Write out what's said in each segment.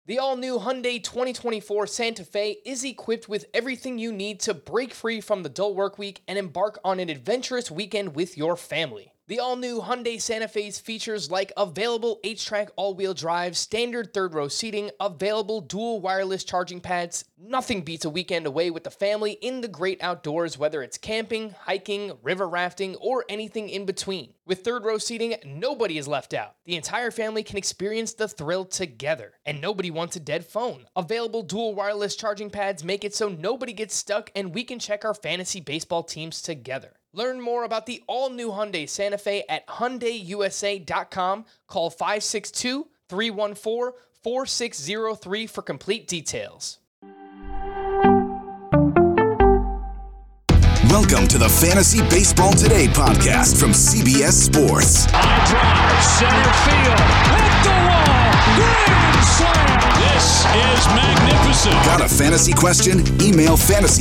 The all-new Hyundai 2024 Santa Fe is equipped with everything you need to break free from the dull work week and embark on an adventurous weekend with your family. The all-new Hyundai Santa Fe's features like available H-Track all-wheel drive, standard third-row seating, available dual wireless charging pads. Nothing beats a weekend away with the family in the great outdoors, whether it's camping, hiking, river rafting, or anything in between. With third-row seating, nobody is left out. The entire family can experience the thrill together, and nobody wants a dead phone. Available dual wireless charging pads make it so nobody gets stuck, and we can check our fantasy baseball teams together. Learn more about the all-new Hyundai Santa Fe at HyundaiUSA.com. Call 562-314-4603 for complete details. Welcome to the Fantasy Baseball Today podcast from CBS Sports. High drive, center field, hit the wall, grand slam. This is magnificent. Got a fantasy question? Email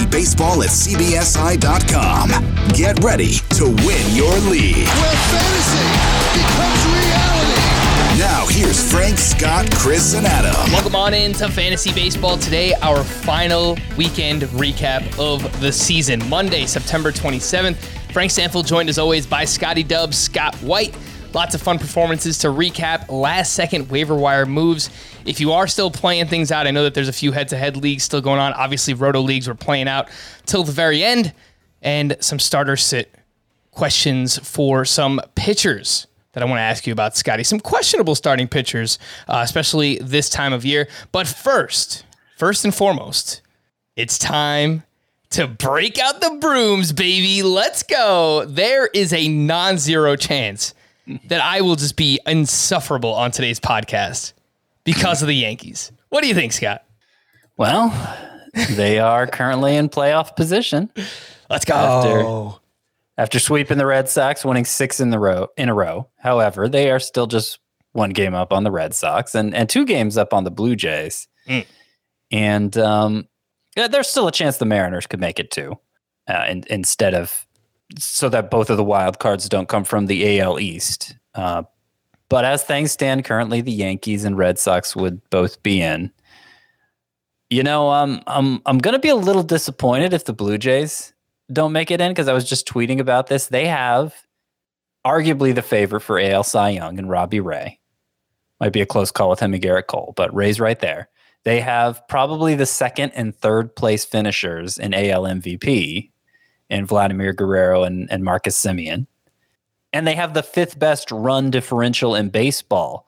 fantasybaseball@cbsi.com. Get ready to win your league. Where fantasy becomes reality. Now here's Frank, Scott, Chris, and Adam. Welcome on into Fantasy Baseball Today, our final weekend recap of the season. Monday, September 27th. Frank Stanfield joined as always by Scotty Dubs, Scott White. Lots of fun performances to recap, last-second waiver wire moves. If you are still playing things out, I know that there's a few head-to-head leagues still going on. Obviously, Roto leagues were playing out till the very end. And some starter sit questions for some pitchers that I want to ask you about, Scotty. Some questionable starting pitchers, especially this time of year. But first and foremost, it's time to break out the brooms, baby. Let's go. There is a non-zero chance that I will just be insufferable on today's podcast because of the Yankees. What do you think, Scott? Well, they are currently in playoff position. Let's go. After sweeping the Red Sox, winning 6 in a row. However, they are still just one game up on the Red Sox and 2 games up on the Blue Jays. And there's still a chance the Mariners could make it too, instead of so that both of the wild cards don't come from the AL East. But as things stand currently, the Yankees and Red Sox would both be in. You know, I'm going to be a little disappointed if the Blue Jays don't make it in, because I was just tweeting about this. They have arguably the favorite for AL Cy Young and Robbie Ray. Might be a close call with him and Garrett Cole, but Ray's right there. They have probably the second and third place finishers in AL MVP in Vladimir Guerrero and Marcus Semien. And they have the 5th best run differential in baseball,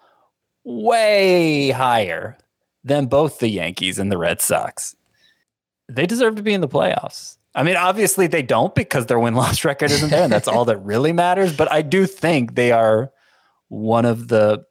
way higher than both the Yankees and the Red Sox. They deserve to be in the playoffs. I mean, obviously they don't, because their win-loss record isn't there, and that's all that really matters. But I do think they are one of the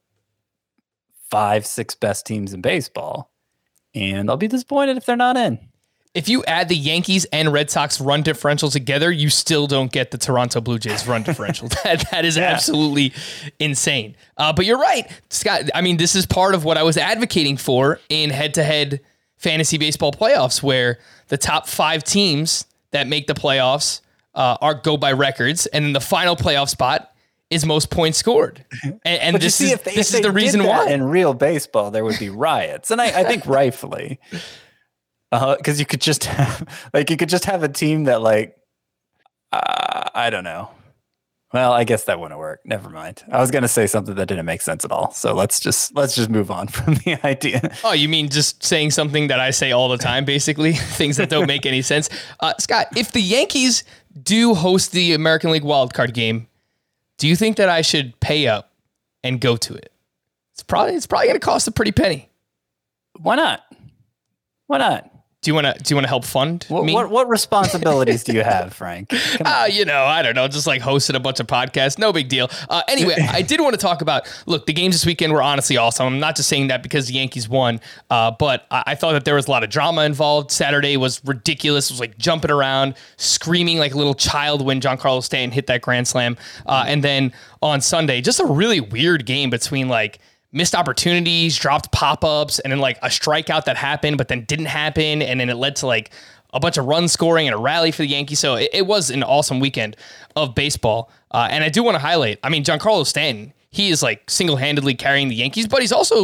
5-6 best teams in baseball. And I'll be disappointed if they're not in. If you add the Yankees and Red Sox run differential together, you still don't get the Toronto Blue Jays run differential. That is absolutely insane. But you're right, Scott. I mean, this is part of what I was advocating for in head-to-head fantasy baseball playoffs, where the top 5 teams that make the playoffs go by records, and then the final playoff spot is most points scored. And this is the reason why. In real baseball, there would be riots, and I think rightfully. Because you could just have a team that I don't know. Well, I guess that wouldn't work. Never mind. I was going to say something that didn't make sense at all. So let's just move on from the idea. Oh, you mean just saying something that I say all the time, basically? Things that don't make any sense. Scott, if the Yankees do host the American League wildcard game, do you think that I should pay up and go to it? It's probably going to cost a pretty penny. Why not? Do you want to help fund me? What responsibilities do you have, Frank? I don't know, just like hosting a bunch of podcasts, no big deal. Anyway, I did want to talk about, look, the games this weekend were honestly awesome. I'm not just saying that because the Yankees won, but I thought that there was a lot of drama involved. Saturday was ridiculous. It was like jumping around, screaming like a little child when Giancarlo Stanton hit that grand slam. And then on Sunday, just a really weird game between like missed opportunities, dropped pop-ups, and then like a strikeout that happened but then didn't happen, and then it led to like a bunch of run scoring and a rally for the Yankees. So it was an awesome weekend of baseball. And I do want to highlight, I mean, Giancarlo Stanton, he is like single-handedly carrying the Yankees, but he's also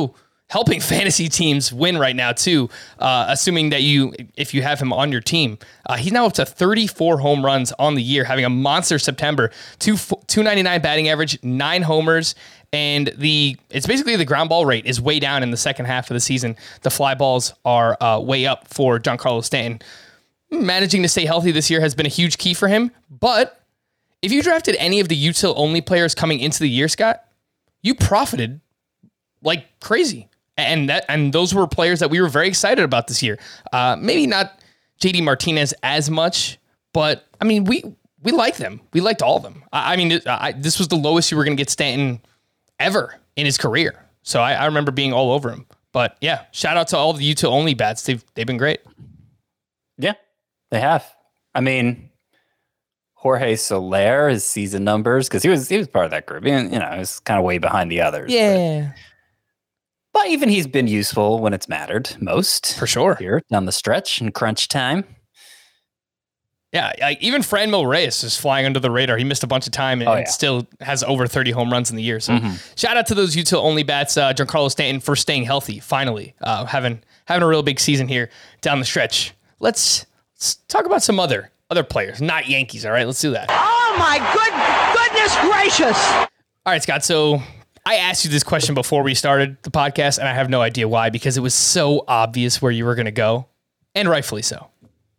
helping fantasy teams win right now too. Assuming that if you have him on your team, he's now up to 34 home runs on the year, having a monster September. 299 batting average, 9 homers, and it's basically the ground ball rate is way down in the second half of the season. The fly balls are way up for Giancarlo Stanton. Managing to stay healthy this year has been a huge key for him. But if you drafted any of the util only players coming into the year, Scott, you profited like crazy. And those were players that we were very excited about this year. Maybe not JD Martinez as much, but I mean, we like them. We liked all of them. This was the lowest you were going to get Stanton ever in his career. So I remember being all over him. But yeah, shout out to all the util only bats. They've been great. Yeah, they have. I mean, Jorge Soler, his season numbers, because he was part of that group. And, he was kind of way behind the others. Yeah. But even he's been useful when it's mattered most. For sure. Here down the stretch in crunch time. Yeah, like even Franmil Reyes is flying under the radar. He missed a bunch of time and still has over 30 home runs in the year. So shout out to those util only bats, Giancarlo Stanton, for staying healthy, finally. Having a real big season here down the stretch. Let's talk about some other players, not Yankees, all right? Let's do that. Oh, my goodness gracious. All right, Scott, so I asked you this question before we started the podcast, and I have no idea why, because it was so obvious where you were going to go, and rightfully so.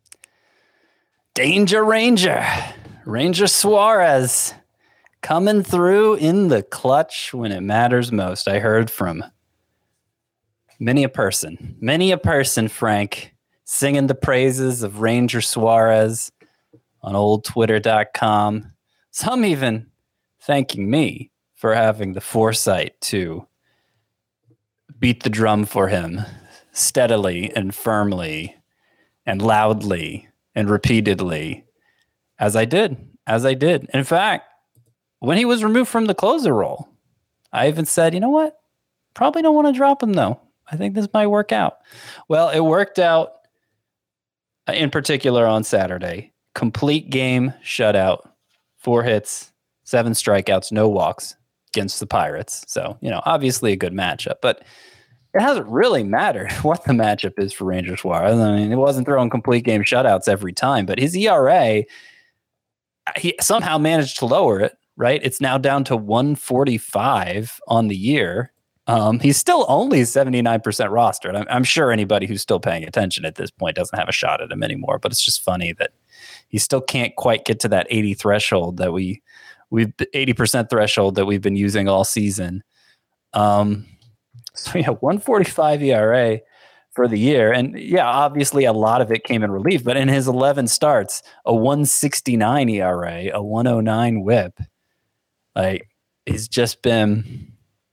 Danger Ranger Suarez coming through in the clutch when it matters most. I heard from many a person, Frank, singing the praises of Ranger Suarez on old Twitter.com. Some even thanking me for having the foresight to beat the drum for him steadily and firmly and loudly and repeatedly as I did. In fact, when he was removed from the closer role, I even said, you know what? Probably don't want to drop him though. I think this might work out. Well, it worked out in particular on Saturday. Complete game shutout, 4 hits, 7 strikeouts, no walks against the Pirates. So, obviously a good matchup, but it hasn't really mattered what the matchup is for Ranger Suarez. I mean, it wasn't throwing complete game shutouts every time, but his ERA, he somehow managed to lower it, right? It's now down to 145 on the year. He's still only 79% rostered. I'm sure anybody who's still paying attention at this point doesn't have a shot at him anymore, but it's just funny that he still can't quite get to that 80 threshold that we've 80% threshold that we've been using all season. So 145 ERA for the year. And yeah, obviously a lot of it came in relief, but in his 11 starts, a 169 ERA, a 109 whip, it's just been,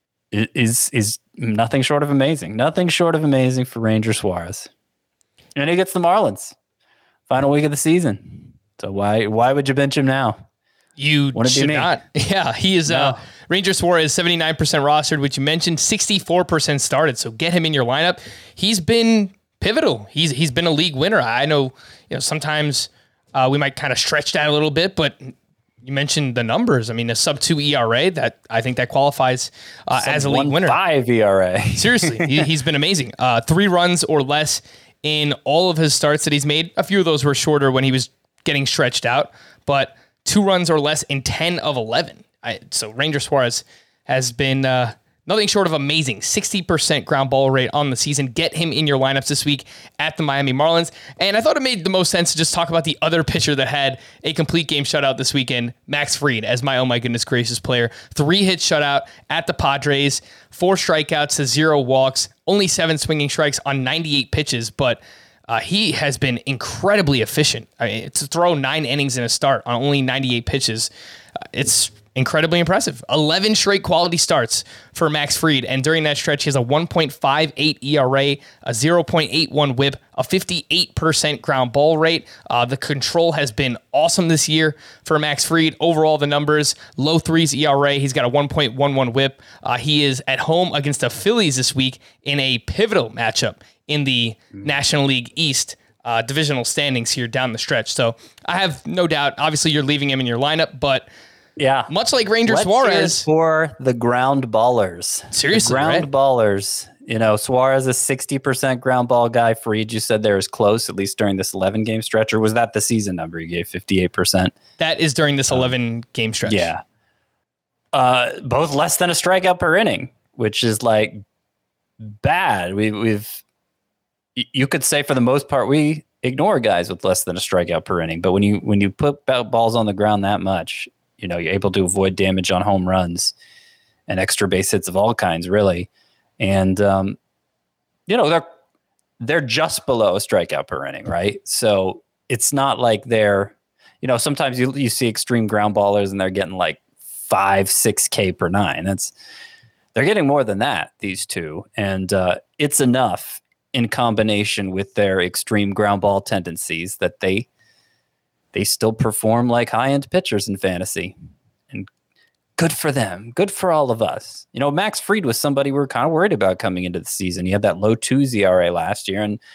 is nothing short of amazing. Nothing short of amazing for Ranger Suarez. And he gets the Marlins. Final week of the season. So why would you bench him now? You should not. Yeah, he is Ranger Suarez, 79% rostered, which you mentioned, 64% started. So get him in your lineup. He's been pivotal. He's been a league winner. I know, sometimes we might kind of stretch that a little bit, but you mentioned the numbers. I mean, a sub-2 ERA, that I think that qualifies as a league winner. 1.5 ERA. Seriously, he's been amazing. 3 runs or less in all of his starts that he's made. A few of those were shorter when he was getting stretched out, but 2 runs or less in 10 of 11. So Ranger Suarez has been nothing short of amazing. 60% ground ball rate on the season. Get him in your lineups this week at the Miami Marlins. And I thought it made the most sense to just talk about the other pitcher that had a complete game shutout this weekend, Max Fried, as my oh my goodness gracious player. 3-hit shutout at the Padres, 4 strikeouts to 0 walks, only 7 swinging strikes on 98 pitches, but he has been incredibly efficient. I mean, to throw 9 innings in a start on only 98 pitches, it's incredibly impressive. 11 straight quality starts for Max Fried, and during that stretch, he has a 1.58 ERA, a 0.81 WHIP, a 58% ground ball rate. The control has been awesome this year for Max Fried. Overall, the numbers, low 3s ERA. He's got a 1.11 WHIP. He is at home against the Phillies this week in a pivotal matchup in the National League East divisional standings here down the stretch. So I have no doubt, obviously you're leaving him in your lineup, but much like Ranger Suarez. For the ground ballers. Seriously, the ground ballers Suarez, a 60% ground ball guy. Fried, you said they're as close, at least during this 11-game stretch, or was that the season number you gave, 58%? That is during this 11-game stretch. Yeah. Both less than a strikeout per inning, which is like bad. You could say for the most part we ignore guys with less than a strikeout per inning, but when you put balls on the ground that much, you're able to avoid damage on home runs and extra base hits of all kinds, really. And they're just below a strikeout per inning, right? So it's not like they're, sometimes you see extreme ground ballers and they're getting like 5-6K per nine. They're getting more than that, these two, and it's enough in combination with their extreme ground ball tendencies that they still perform like high-end pitchers in fantasy. And good for them. Good for all of us. Max Fried was somebody we were kind of worried about coming into the season. He had that low 2 ERA last year, and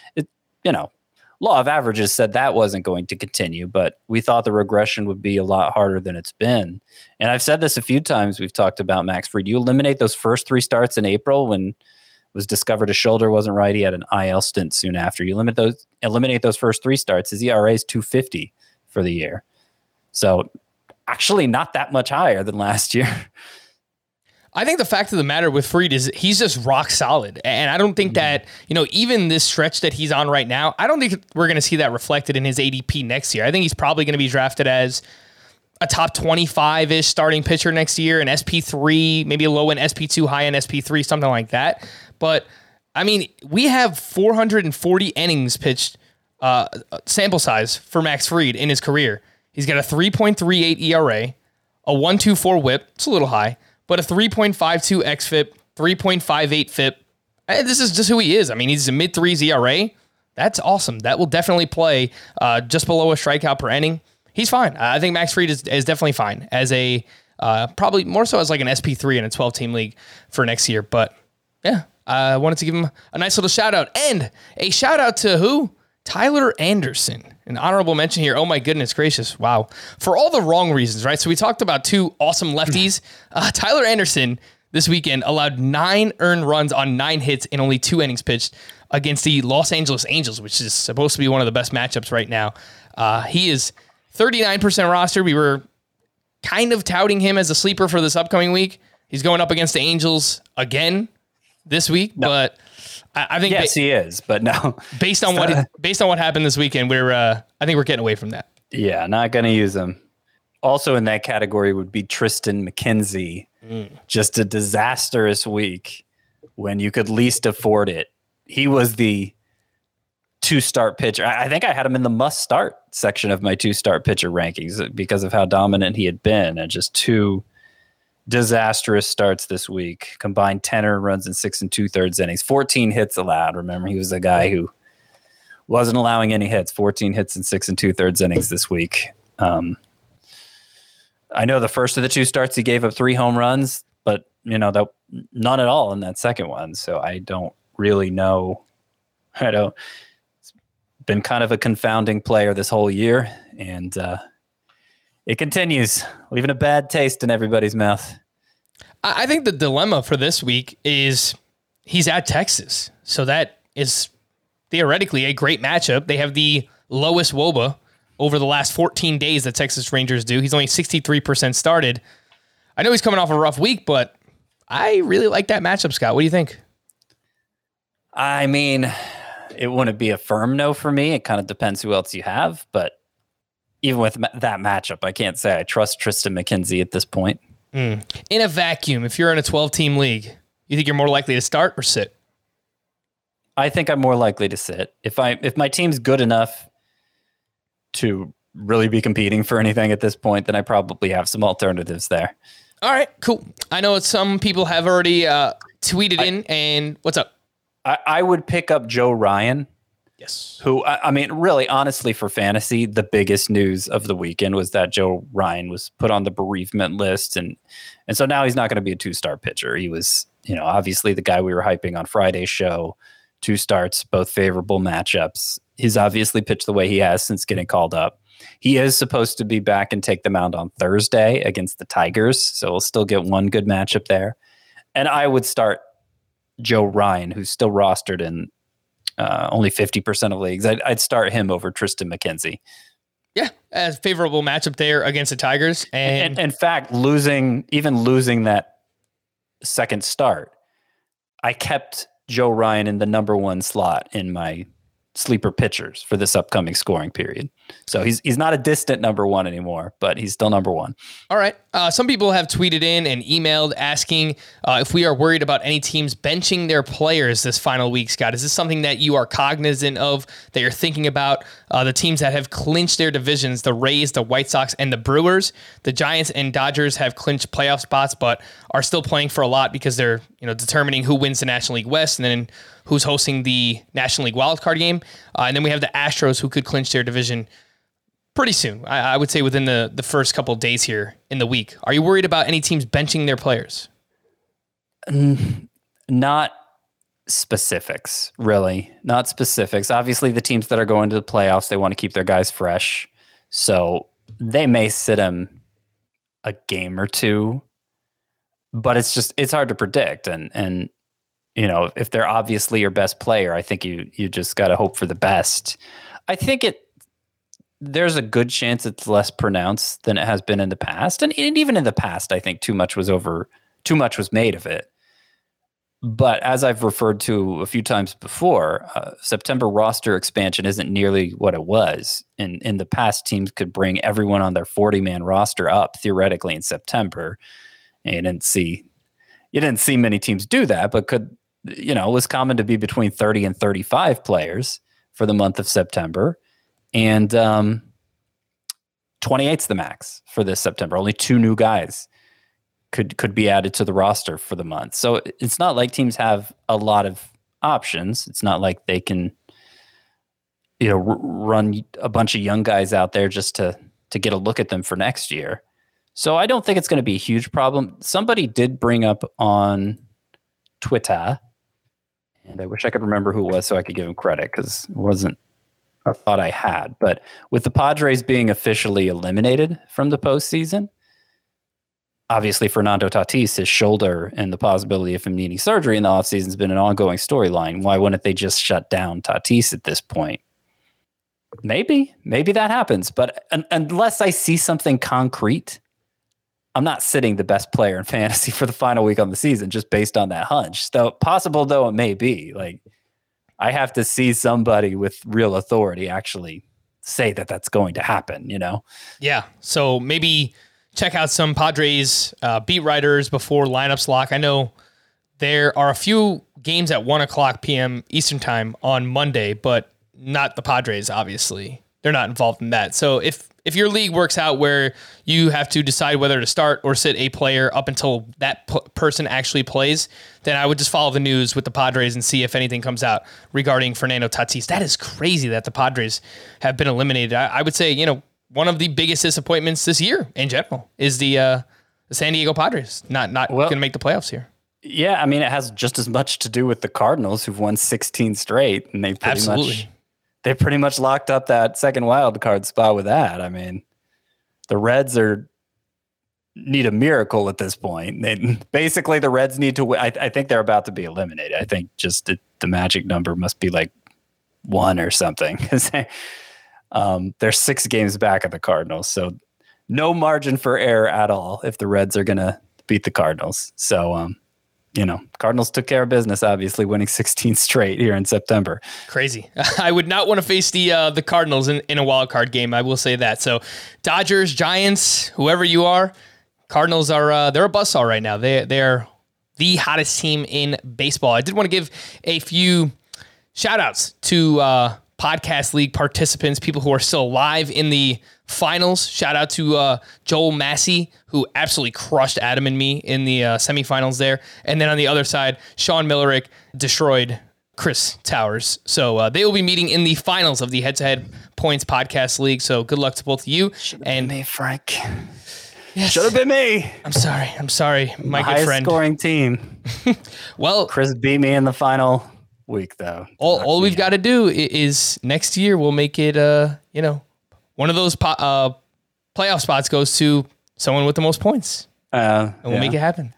law of averages said that wasn't going to continue, but we thought the regression would be a lot harder than it's been. And I've said this a few times. We've talked about Max Fried. You eliminate those first 3 starts in April when it was discovered his shoulder wasn't right. He had an IL stint soon after. You eliminate those first 3 starts. His ERA is 2.50 for the year. So actually not that much higher than last year. I think the fact of the matter with Fried is he's just rock solid. And I don't think that, even this stretch that he's on right now, I don't think we're going to see that reflected in his ADP next year. I think he's probably going to be drafted as a top 25-ish starting pitcher next year, an SP3, maybe a low end SP2, high end SP3, something like that. But I mean, we have 440 innings pitched sample size for Max Fried in his career. He's got a 3.38 ERA, a 1.24 WHIP. It's a little high, but a 3.52 xFIP, 3.58 FIP. This is just who he is. I mean, he's a mid-3s ERA. That's awesome. That will definitely play just below a strikeout per inning. He's fine. I think Max Fried is definitely fine as a probably more so as like an SP3 in a 12-team league for next year. But yeah, I wanted to give him a nice little shout out, and a shout out to who? Tyler Anderson, an honorable mention here. Oh my goodness gracious. Wow. For all the wrong reasons, right? So we talked about 2 awesome lefties. Tyler Anderson this weekend allowed 9 earned runs on 9 hits in only 2 innings pitched against the Los Angeles Angels, which is supposed to be one of the best matchups right now. He is 39% roster. We were kind of touting him as a sleeper for this upcoming week. He's going up against the Angels again this week, but I think yes, he is, but no. Based on what happened this weekend, I think we're getting away from that. Yeah, not going to use him. Also in that category would be Tristan McKenzie. Just a disastrous week when you could least afford it. He was the 2-start pitcher. I think I had him in the must-start section of my 2-start pitcher rankings because of how dominant he had been, and just 2 disastrous starts this week. Combined 10 earned runs in 6 2/3 innings, 14 hits allowed. Remember, he was a guy who wasn't allowing any hits. 14 hits in 6 2/3 innings this week. I know the first of the 2 starts he gave up 3 home runs, but that none at all in that second one. So I don't really know. It's been kind of a confounding player this whole year, and it continues, leaving a bad taste in everybody's mouth. I think the dilemma for this week is he's at Texas. So that is theoretically a great matchup. They have the lowest WOBA over the last 14 days that Texas Rangers do. He's only 63% started. I know he's coming off a rough week, but I really like that matchup, Scott. What do you think? I mean, it wouldn't be a firm no for me. It kind of depends who else you have, but even with that matchup, I can't say I trust Tristan McKenzie at this point. In a vacuum, if you're in a 12-team league, you think you're more likely to start or sit? I think I'm more likely to sit. If my team's good enough to really be competing for anything at this point, then I probably have some alternatives there. All right, cool. I know some people have already tweeted in, and what's up? I would pick up Joe Ryan. Yes. Who, I mean, really, honestly, for fantasy, the biggest news of the weekend was that Joe Ryan was put on the bereavement list. And so now he's not going to be a 2-star pitcher. He was, obviously the guy we were hyping on Friday's show. 2 starts, both favorable matchups. He's obviously pitched the way he has since getting called up. He is supposed to be back and take the mound on Thursday against the Tigers. So we'll still get one good matchup there. And I would start Joe Ryan, who's still rostered in only 50% of leagues. I'd start him over Tristan McKenzie. Yeah, a favorable matchup there against the Tigers. And in fact, losing that second start, I kept Joe Ryan in the number one slot in my sleeper pitchers for this upcoming scoring period. So he's not a distant number one anymore, but he's still number one. All right. Some people have tweeted in and emailed asking if we are worried about any teams benching their players this final week, Scott. Is this something that you are cognizant of, that you're thinking about? The teams that have clinched their divisions, the Rays, the White Sox, and the Brewers. The Giants and Dodgers have clinched playoff spots, but are still playing for a lot because they're determining who wins the National League West and then who's hosting the National League wildcard game. And then we have the Astros, who could clinch their division pretty soon. I would say within the first couple of days here in the week. Are you worried about any teams benching their players? Not specifics, really. Not specifics. Obviously, the teams that are going to the playoffs, they want to keep their guys fresh. So they may sit them a game or two, but it's hard to predict. And if they're obviously your best player, I think you just got to hope for the best. I think there's a good chance it's less pronounced than it has been in the past. And even in the past, I think too much was made of it. But as I've referred to a few times before, September roster expansion isn't nearly what it was. In the past, teams could bring everyone on their 40-man roster up theoretically in September. And you didn't see many teams do that, but it was common to be between 30 and 35 players for the month of September. And 28's the max for this September. Only 2 new guys could be added to the roster for the month. So it's not like teams have a lot of options. It's not like they can, run a bunch of young guys out there just to get a look at them for next year. So I don't think it's going to be a huge problem. Somebody did bring up on Twitter, and I wish I could remember who it was so I could give him credit, because it wasn't a thought I had. But with the Padres being officially eliminated from the postseason, obviously Fernando Tatis, his shoulder and the possibility of him needing surgery in the offseason has been an ongoing storyline. Why wouldn't they just shut down Tatis at this point? Maybe that happens. But unless I see something concrete, I'm not sitting the best player in fantasy for the final week on the season just based on that hunch. So possible though it may be, like, I have to see somebody with real authority actually say that that's going to happen, Yeah. So maybe check out some Padres beat writers before lineups lock. I know there are a few games at 1:00 p.m. Eastern time on Monday, but not the Padres, obviously. They're not involved in that. So if your league works out where you have to decide whether to start or sit a player up until that person actually plays, then I would just follow the news with the Padres and see if anything comes out regarding Fernando Tatis. That is crazy that the Padres have been eliminated. I would say, one of the biggest disappointments this year in general is the San Diego Padres not going to make the playoffs here. Yeah, I mean, it has just as much to do with the Cardinals, who've won 16 straight, and they've pretty much locked up that second wild card spot with that. I mean, the Reds need a miracle at this point. Basically, the Reds need to win. I think they're about to be eliminated. I think just the magic number must be like 1 or something. They're 6 games back of the Cardinals, so no margin for error at all if the Reds are going to beat the Cardinals. So, Cardinals took care of business, obviously, winning 16 straight here in September. Crazy. I would not want to face the Cardinals in a wild card game. I will say that. So Dodgers, Giants, whoever you are, Cardinals are they're a buzzsaw right now. They're the hottest team in baseball. I did want to give a few shout outs to podcast league participants, people who are still alive in the finals. Shout out to Joel Massey, who absolutely crushed Adam and me in the semifinals there. And then on the other side, Sean Millerick destroyed Chris Towers. So they will be meeting in the finals of the Head-to-Head Points Podcast League. So good luck to both of you. Should have been me, Frank. Yes. Should have been me. I'm sorry, my good friend. Highest scoring team. Well, Chris beat me in the final week, though. All we've got to do is next year we'll make it, one of those playoff spots goes to someone with the most points, and we'll make it happen.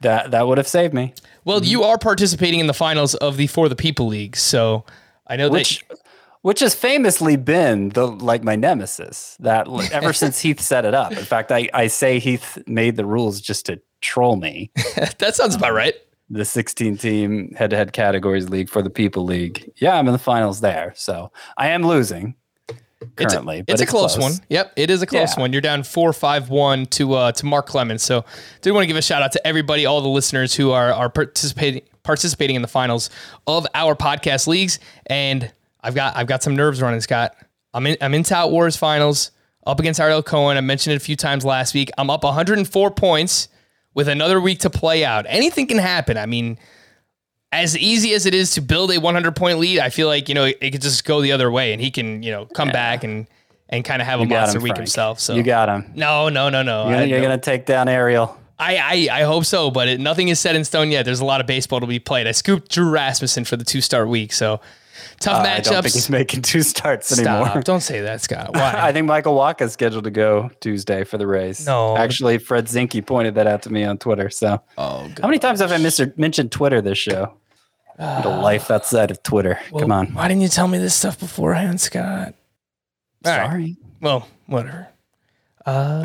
That would have saved me. Well, you are participating in the finals of the For the People League, so I know which has famously been my nemesis. That ever since Heath set it up. In fact, I say Heath made the rules just to troll me. That sounds about right. The 16-team head-to-head categories league for the People League. Yeah, I'm in the finals there, so I am losing currently. It's a close one. Yep, it is a close one. You're down 4-5-1 to Mark Clemens. So, did want to give a shout out to everybody, all the listeners who are participating in the finals of our podcast leagues. And I've got some nerves running, Scott. I'm in Tout Wars finals up against Ariel Cohen. I mentioned it a few times last week. I'm up 104 points with another week to play out. Anything can happen. I mean, as easy as it is to build a 100-point lead, I feel like, it could just go the other way and he can, come back and kind of have a monster week himself. So you got him. No. You're going to take down Ariel. I hope so, but nothing is set in stone yet. There's a lot of baseball to be played. I scooped Drew Rasmussen for the 2-start week. So tough matchups. I don't think he's making 2 starts anymore. Don't say that, Scott. Why? I think Michael Wacha is scheduled to go Tuesday for the Rays. No. Actually, Fred Zinke pointed that out to me on Twitter. So how many times have I mentioned Twitter this show? The life outside of Twitter. Well, come on. Why didn't you tell me this stuff beforehand, Scott? Sorry. Right. Well, whatever. All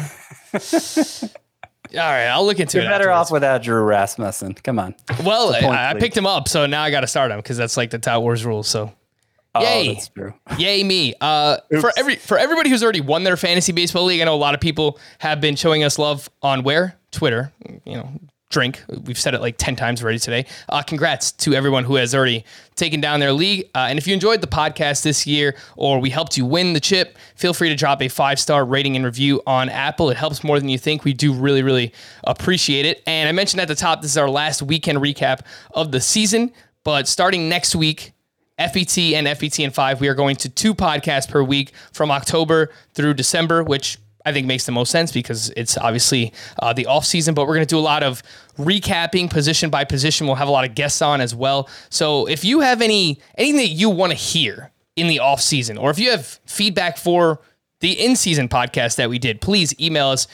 right, I'll look into it. You're better off without Drew Rasmussen. Come on. Well, I picked him up, so now I got to start him because that's like the Tout Wars rules. So, yay, that's true. Yay me! For everybody who's already won their fantasy baseball league, I know a lot of people have been showing us love on Twitter. Drink. We've said it like 10 times already today. Congrats to everyone who has already taken down their league. And if you enjoyed the podcast this year or we helped you win the chip, feel free to drop a 5-star rating and review on Apple. It helps more than you think. We do really, really appreciate it. And I mentioned at the top, this is our last weekend recap of the season. But starting next week, FBT and FBT5, we are going to 2 podcasts per week from October through December, which I think makes the most sense because it's obviously the off season, but we're going to do a lot of recapping position by position. We'll have a lot of guests on as well. So if you have anything that you want to hear in the off season, or if you have feedback for the in-season podcast that we did, please email us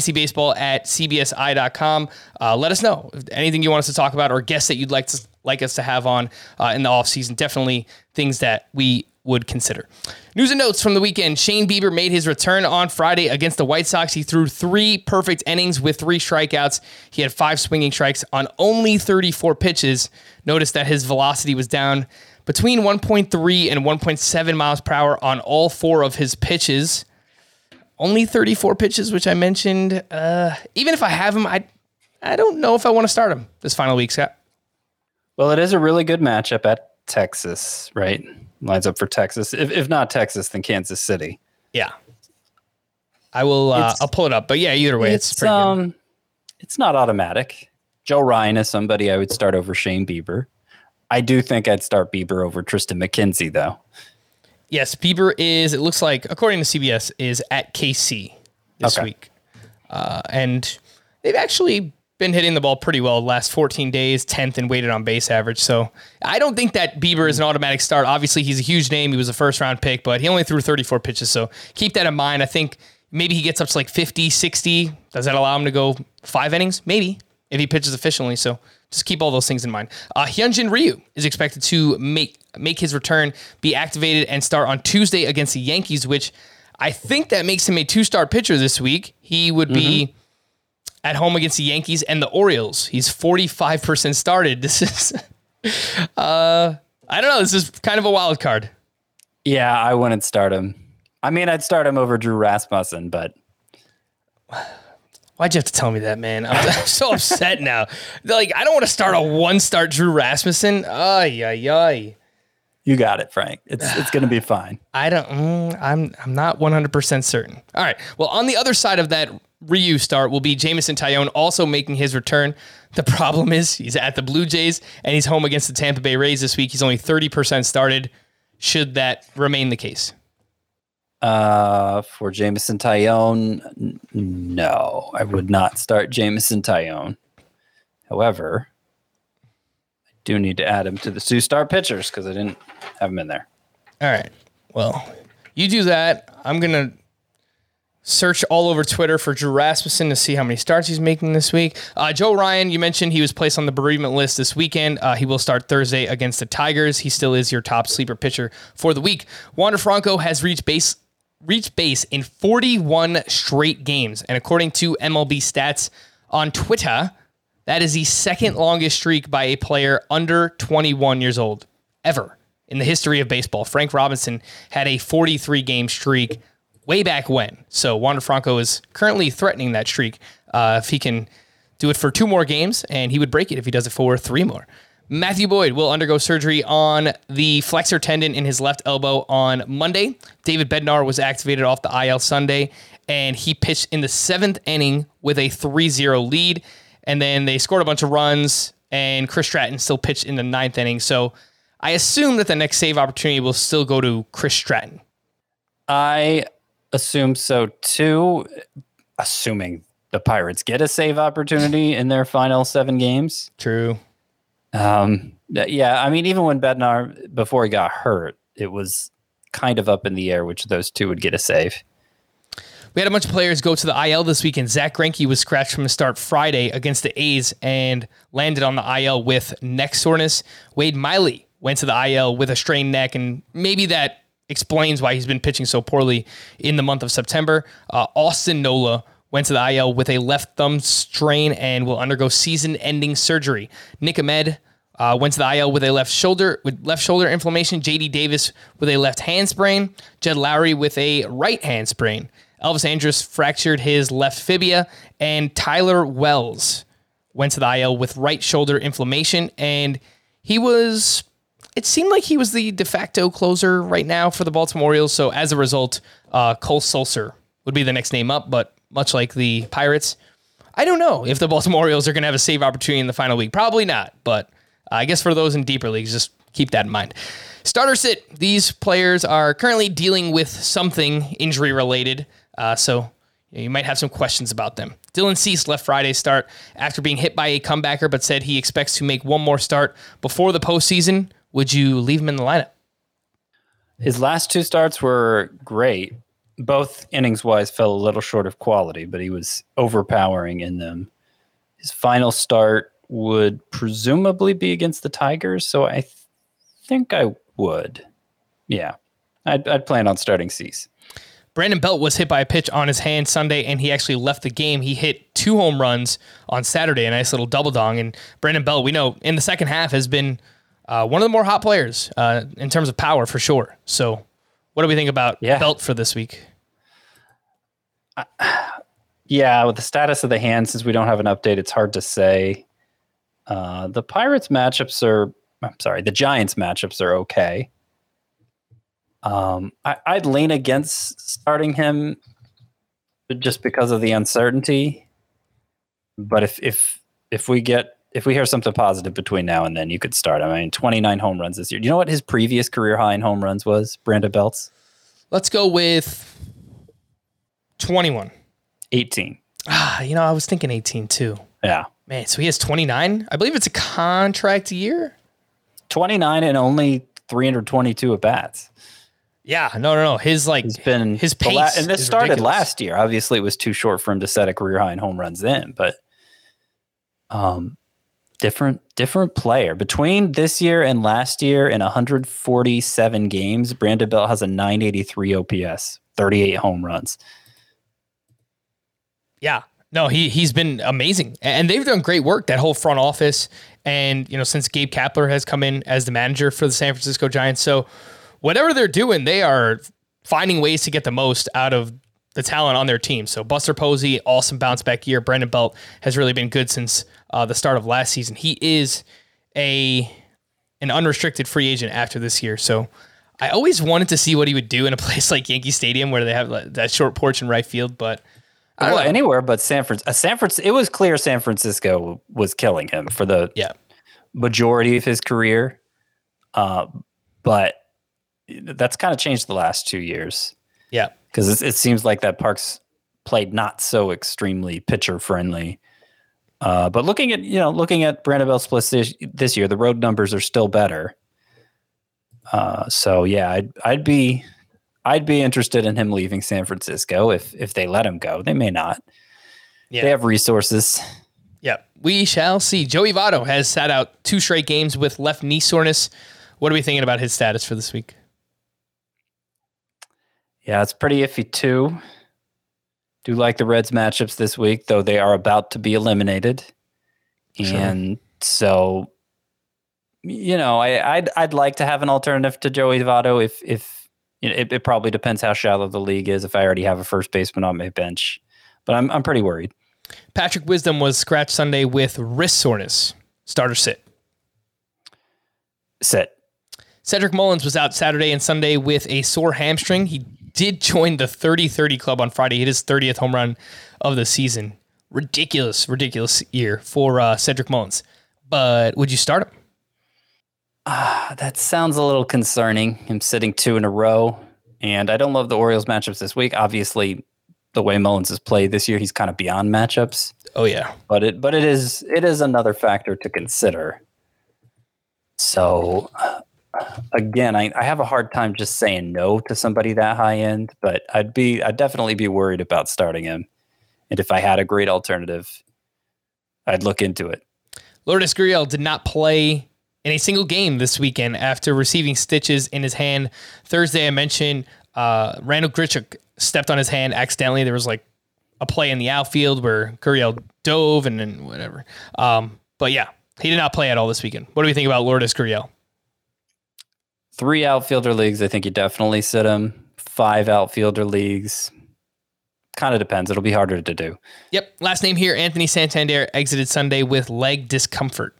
fantasybaseball@cbsi.com. Let us know if anything you want us to talk about or guests that you'd like us to have on in the off season. Definitely things that we would consider. News and notes from the weekend. Shane Bieber made his return on Friday against the White Sox. He threw 3 perfect innings with 3 strikeouts. He had 5 swinging strikes on only 34 pitches. Notice that his velocity was down between 1.3 and 1.7 miles per hour on all 4 of his pitches. Only 34 pitches, which I mentioned. Even if I have him, I don't know if I want to start him this final week, Scott. Well, it is a really good matchup at Texas, right? Lines up for Texas. If not Texas, then Kansas City. Yeah. I will, I'll pull it up. But yeah, either way, it's pretty good. It's not automatic. Joe Ryan is somebody I would start over Shane Bieber. I do think I'd start Bieber over Tristan McKenzie, though. Yes, Bieber is, it looks like, according to CBS, is at KC this week. And they've actually been hitting the ball pretty well the last 14 days, 10th in weighted on base average. So I don't think that Bieber is an automatic start. Obviously, he's a huge name. He was a first-round pick, but he only threw 34 pitches. So keep that in mind. I think maybe he gets up to like 50, 60. Does that allow him to go 5 innings? Maybe, if he pitches efficiently. So just keep all those things in mind. Hyunjin Ryu is expected to make his return, be activated, and start on Tuesday against the Yankees, which I think that makes him a 2-star pitcher this week. He would be at home against the Yankees and the Orioles. He's 45% started. This is, I don't know. This is kind of a wild card. Yeah, I wouldn't start him. I mean, I'd start him over Drew Rasmussen, but why'd you have to tell me that, man? I'm so upset now. Like, I don't want to start a 1-star Drew Rasmussen. Ay. You got it, Frank. It's going to be fine. I'm not 100% certain. All right. Well, on the other side of that Ryu start will be Jameson Taillon also making his return. The problem is he's at the Blue Jays and he's home against the Tampa Bay Rays this week. He's only 30% started. Should that remain the case? For Jameson Taillon, no, I would not start Jameson Taillon. However, I do need to add him to the 2-star pitchers because I didn't have him in there. All right. Well, you do that. I'm going to search all over Twitter for Drew Rasmussen to see how many starts he's making this week. Joe Ryan, you mentioned he was placed on the bereavement list this weekend. He will start Thursday against the Tigers. He still is your top sleeper pitcher for the week. Wander Franco has reached base in 41 straight games. And according to MLB Stats on Twitter, that is the second longest streak by a player under 21 years old ever in the history of baseball. Frank Robinson had a 43-game streak way back when. So Wander Franco is currently threatening that streak. If he can do it for 2 more games, and he would break it if he does it for 3 more. Matthew Boyd will undergo surgery on the flexor tendon in his left elbow on Monday. David Bednar was activated off the IL Sunday, and he pitched in the 7th inning with a 3-0 lead. And then they scored a bunch of runs, and Chris Stratton still pitched in the 9th inning. So I assume that the next save opportunity will still go to Chris Stratton. I assume so too, assuming the Pirates get a save opportunity in their final 7 games. True. Yeah, I mean, even when Bednar, before he got hurt, it was kind of up in the air which of those two would get a save. We had a bunch of players go to the IL this weekend. Zach Greinke was scratched from the start Friday against the A's and landed on the IL with neck soreness. Wade Miley went to the IL with a strained neck, and maybe that explains why he's been pitching so poorly in the month of September. Austin Nola went to the IL with a left thumb strain and will undergo season-ending surgery. Nick Ahmed went to the IL with a left shoulder inflammation. J.D. Davis with a left hand sprain. Jed Lowry with a right hand sprain. Elvis Andrus fractured his left fibula, and Tyler Wells went to the IL with right shoulder inflammation, and it seemed like he was the de facto closer right now for the Baltimore Orioles, so as a result, Cole Sulser would be the next name up, but much like the Pirates, I don't know if the Baltimore Orioles are going to have a save opportunity in the final week. Probably not, but I guess for those in deeper leagues, just keep that in mind. Starter sit. These players are currently dealing with something injury-related, so you might have some questions about them. Dylan Cease left Friday's start after being hit by a comebacker, but said he expects to make one more start before the postseason. Would you leave him in the lineup? His last 2 starts were great. Both innings-wise fell a little short of quality, but he was overpowering in them. His final start would presumably be against the Tigers, so I think I would. Yeah, I'd plan on starting Cease. Brandon Belt was hit by a pitch on his hand Sunday, and he actually left the game. He hit 2 home runs on Saturday, a nice little double dong. And Brandon Belt, we know, in the second half has been one of the more hot players in terms of power, for sure. So what do we think about Belt for this week? Yeah, with the status of the hand, since we don't have an update, it's hard to say. The Giants matchups are okay. I'd lean against starting him just because of the uncertainty. But if we hear something positive between now and then, you could start him. I mean, 29 home runs this year. Do you know what his previous career high in home runs was, Brandon Belt's? Let's go with 21. 18. I was thinking 18 too. Yeah. Man, so he has 29? I believe it's a contract year. 29 and only 322 at-bats. Yeah, no. His pace. And this started ridiculous. last year. Obviously, it was too short for him to set a career high in home runs then, but different player. Between this year and last year in 147 games, Brandon Belt has a 983 OPS, 38 home runs. Yeah. No, he's been amazing. And they've done great work, that whole front office. And, since Gabe Kapler has come in as the manager for the San Francisco Giants. So whatever they're doing, they are finding ways to get the most out of the talent on their team. So Buster Posey, awesome bounce back year. Brandon Belt has really been good since the start of last season. He is an unrestricted free agent after this year. So I always wanted to see what he would do in a place like Yankee Stadium where they have that short porch in right field, but anywhere but San Francisco. It was clear San Francisco was killing him for the majority of his career. But that's kind of changed the last 2 years. Yeah. Because it seems like that Park's played not so extremely pitcher friendly. But looking at Brandon Belt's splits this year, the road numbers are still better. So yeah, I'd I'd be interested in him leaving San Francisco if they let him go. They may not. Yeah. They have resources. Yeah, we shall see. Joey Votto has sat out 2 straight games with left knee soreness. What are we thinking about his status for this week? Yeah, it's pretty iffy too. Do like the Reds matchups this week, though they are about to be eliminated. Sure. And so, I'd like to have an alternative to Joey Votto if it probably depends how shallow the league is. If I already have a first baseman on my bench, but I'm pretty worried. Patrick Wisdom was scratched Sunday with wrist soreness. Start or sit? Sit. Cedric Mullins was out Saturday and Sunday with a sore hamstring. He did join the 30-30 club on Friday. Hit his 30th home run of the season. Ridiculous year for Cedric Mullins. But would you start him? That sounds a little concerning. Him sitting 2 in a row. And I don't love the Orioles matchups this week. Obviously, the way Mullins has played this year, he's kind of beyond matchups. Oh yeah. But it is another factor to consider. So again, I have a hard time just saying no to somebody that high end, but I'd definitely be worried about starting him. And if I had a great alternative, I'd look into it. Lourdes Gurriel did not play in a single game this weekend after receiving stitches in his hand. Thursday, I mentioned Randall Grichuk stepped on his hand accidentally. There was like a play in the outfield where Gurriel dove and then whatever. But yeah, he did not play at all this weekend. What do we think about Lourdes Gurriel? 3 outfielder leagues, I think you definitely sit him. 5 outfielder leagues. Kind of depends. It'll be harder to do. Yep. Last name here, Anthony Santander exited Sunday with leg discomfort.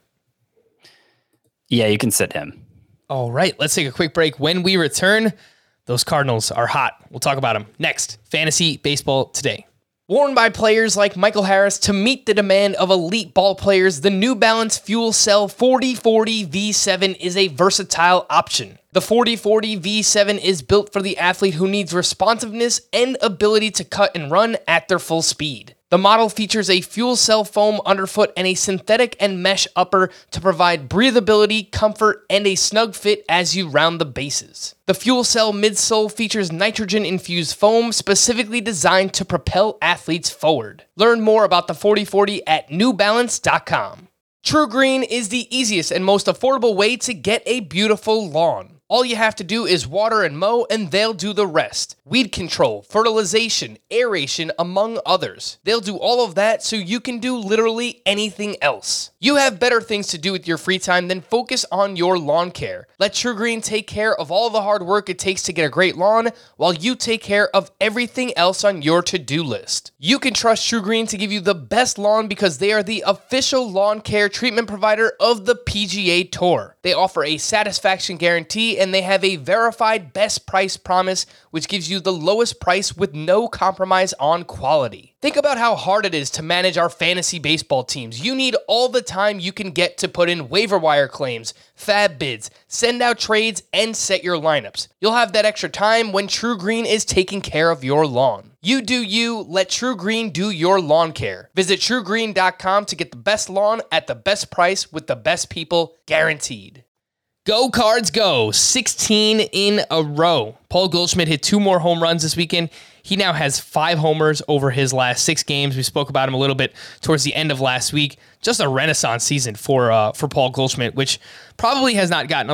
Yeah, you can sit him. All right, let's take a quick break. When we return, those Cardinals are hot. We'll talk about them next. Fantasy Baseball Today. Worn by players like Michael Harris to meet the demand of elite ball players, the New Balance Fuel Cell 4040 V7 is a versatile option. The 4040 V7 is built for the athlete who needs responsiveness and ability to cut and run at their full speed. The model features a fuel cell foam underfoot and a synthetic and mesh upper to provide breathability, comfort, and a snug fit as you round the bases. The fuel cell midsole features nitrogen-infused foam specifically designed to propel athletes forward. Learn more about the 4040 at newbalance.com. True Green is the easiest and most affordable way to get a beautiful lawn. All you have to do is water and mow, and they'll do the rest. Weed control, fertilization, aeration, among others. They'll do all of that so you can do literally anything else. You have better things to do with your free time than focus on your lawn care. Let True Green take care of all the hard work it takes to get a great lawn, while you take care of everything else on your to-do list. You can trust True Green to give you the best lawn because they are the official lawn care treatment provider of the PGA Tour. They offer a satisfaction guarantee, and they have a verified best price promise, which gives you the lowest price with no compromise on quality. Think about how hard it is to manage our fantasy baseball teams. You need all the time you can get to put in waiver wire claims, fab bids, send out trades, and set your lineups. You'll have that extra time when True Green is taking care of your lawn. You do you, let True Green do your lawn care. Visit truegreen.com to get the best lawn at the best price with the best people guaranteed. Go Cards go, 16 in a row. Paul Goldschmidt hit 2 more home runs this weekend. He now has 5 homers over his last 6 games. We spoke about him a little bit towards the end of last week. Just a renaissance season for Paul Goldschmidt, which probably has not gotten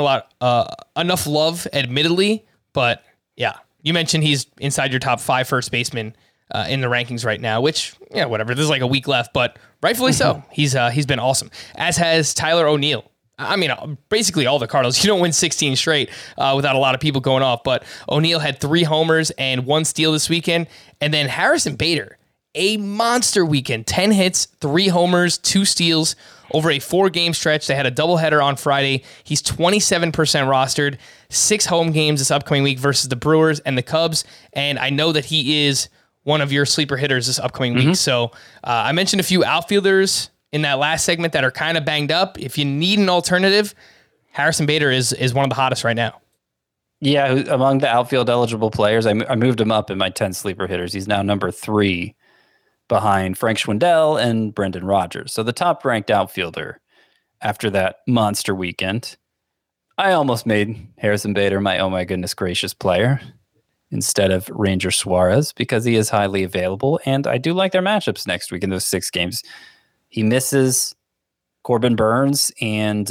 enough love, admittedly. But yeah, you mentioned he's inside your top 5 first basemen in the rankings right now, which, yeah, whatever. There's like a week left, but rightfully so. He's been awesome, as has Tyler O'Neill. I mean, basically all the Cardinals. You don't win 16 straight without a lot of people going off. But O'Neill had 3 homers and 1 steal this weekend. And then Harrison Bader, a monster weekend. 10 hits, 3 homers, 2 steals over a 4-game stretch. They had a doubleheader on Friday. He's 27% rostered, 6 home games this upcoming week versus the Brewers and the Cubs. And I know that he is one of your sleeper hitters this upcoming week. So I mentioned a few outfielders in that last segment that are kind of banged up. If you need an alternative, Harrison Bader is one of the hottest right now. Yeah, among the outfield eligible players, I moved him up in my 10 sleeper hitters. He's now number 3 behind Frank Schwindel and Brendan Rodgers. So the top ranked outfielder after that monster weekend. I almost made Harrison Bader my oh my goodness gracious player. instead of Ranger Suarez because he is highly available. And I do like their matchups next week in those 6 games. He misses Corbin Burns and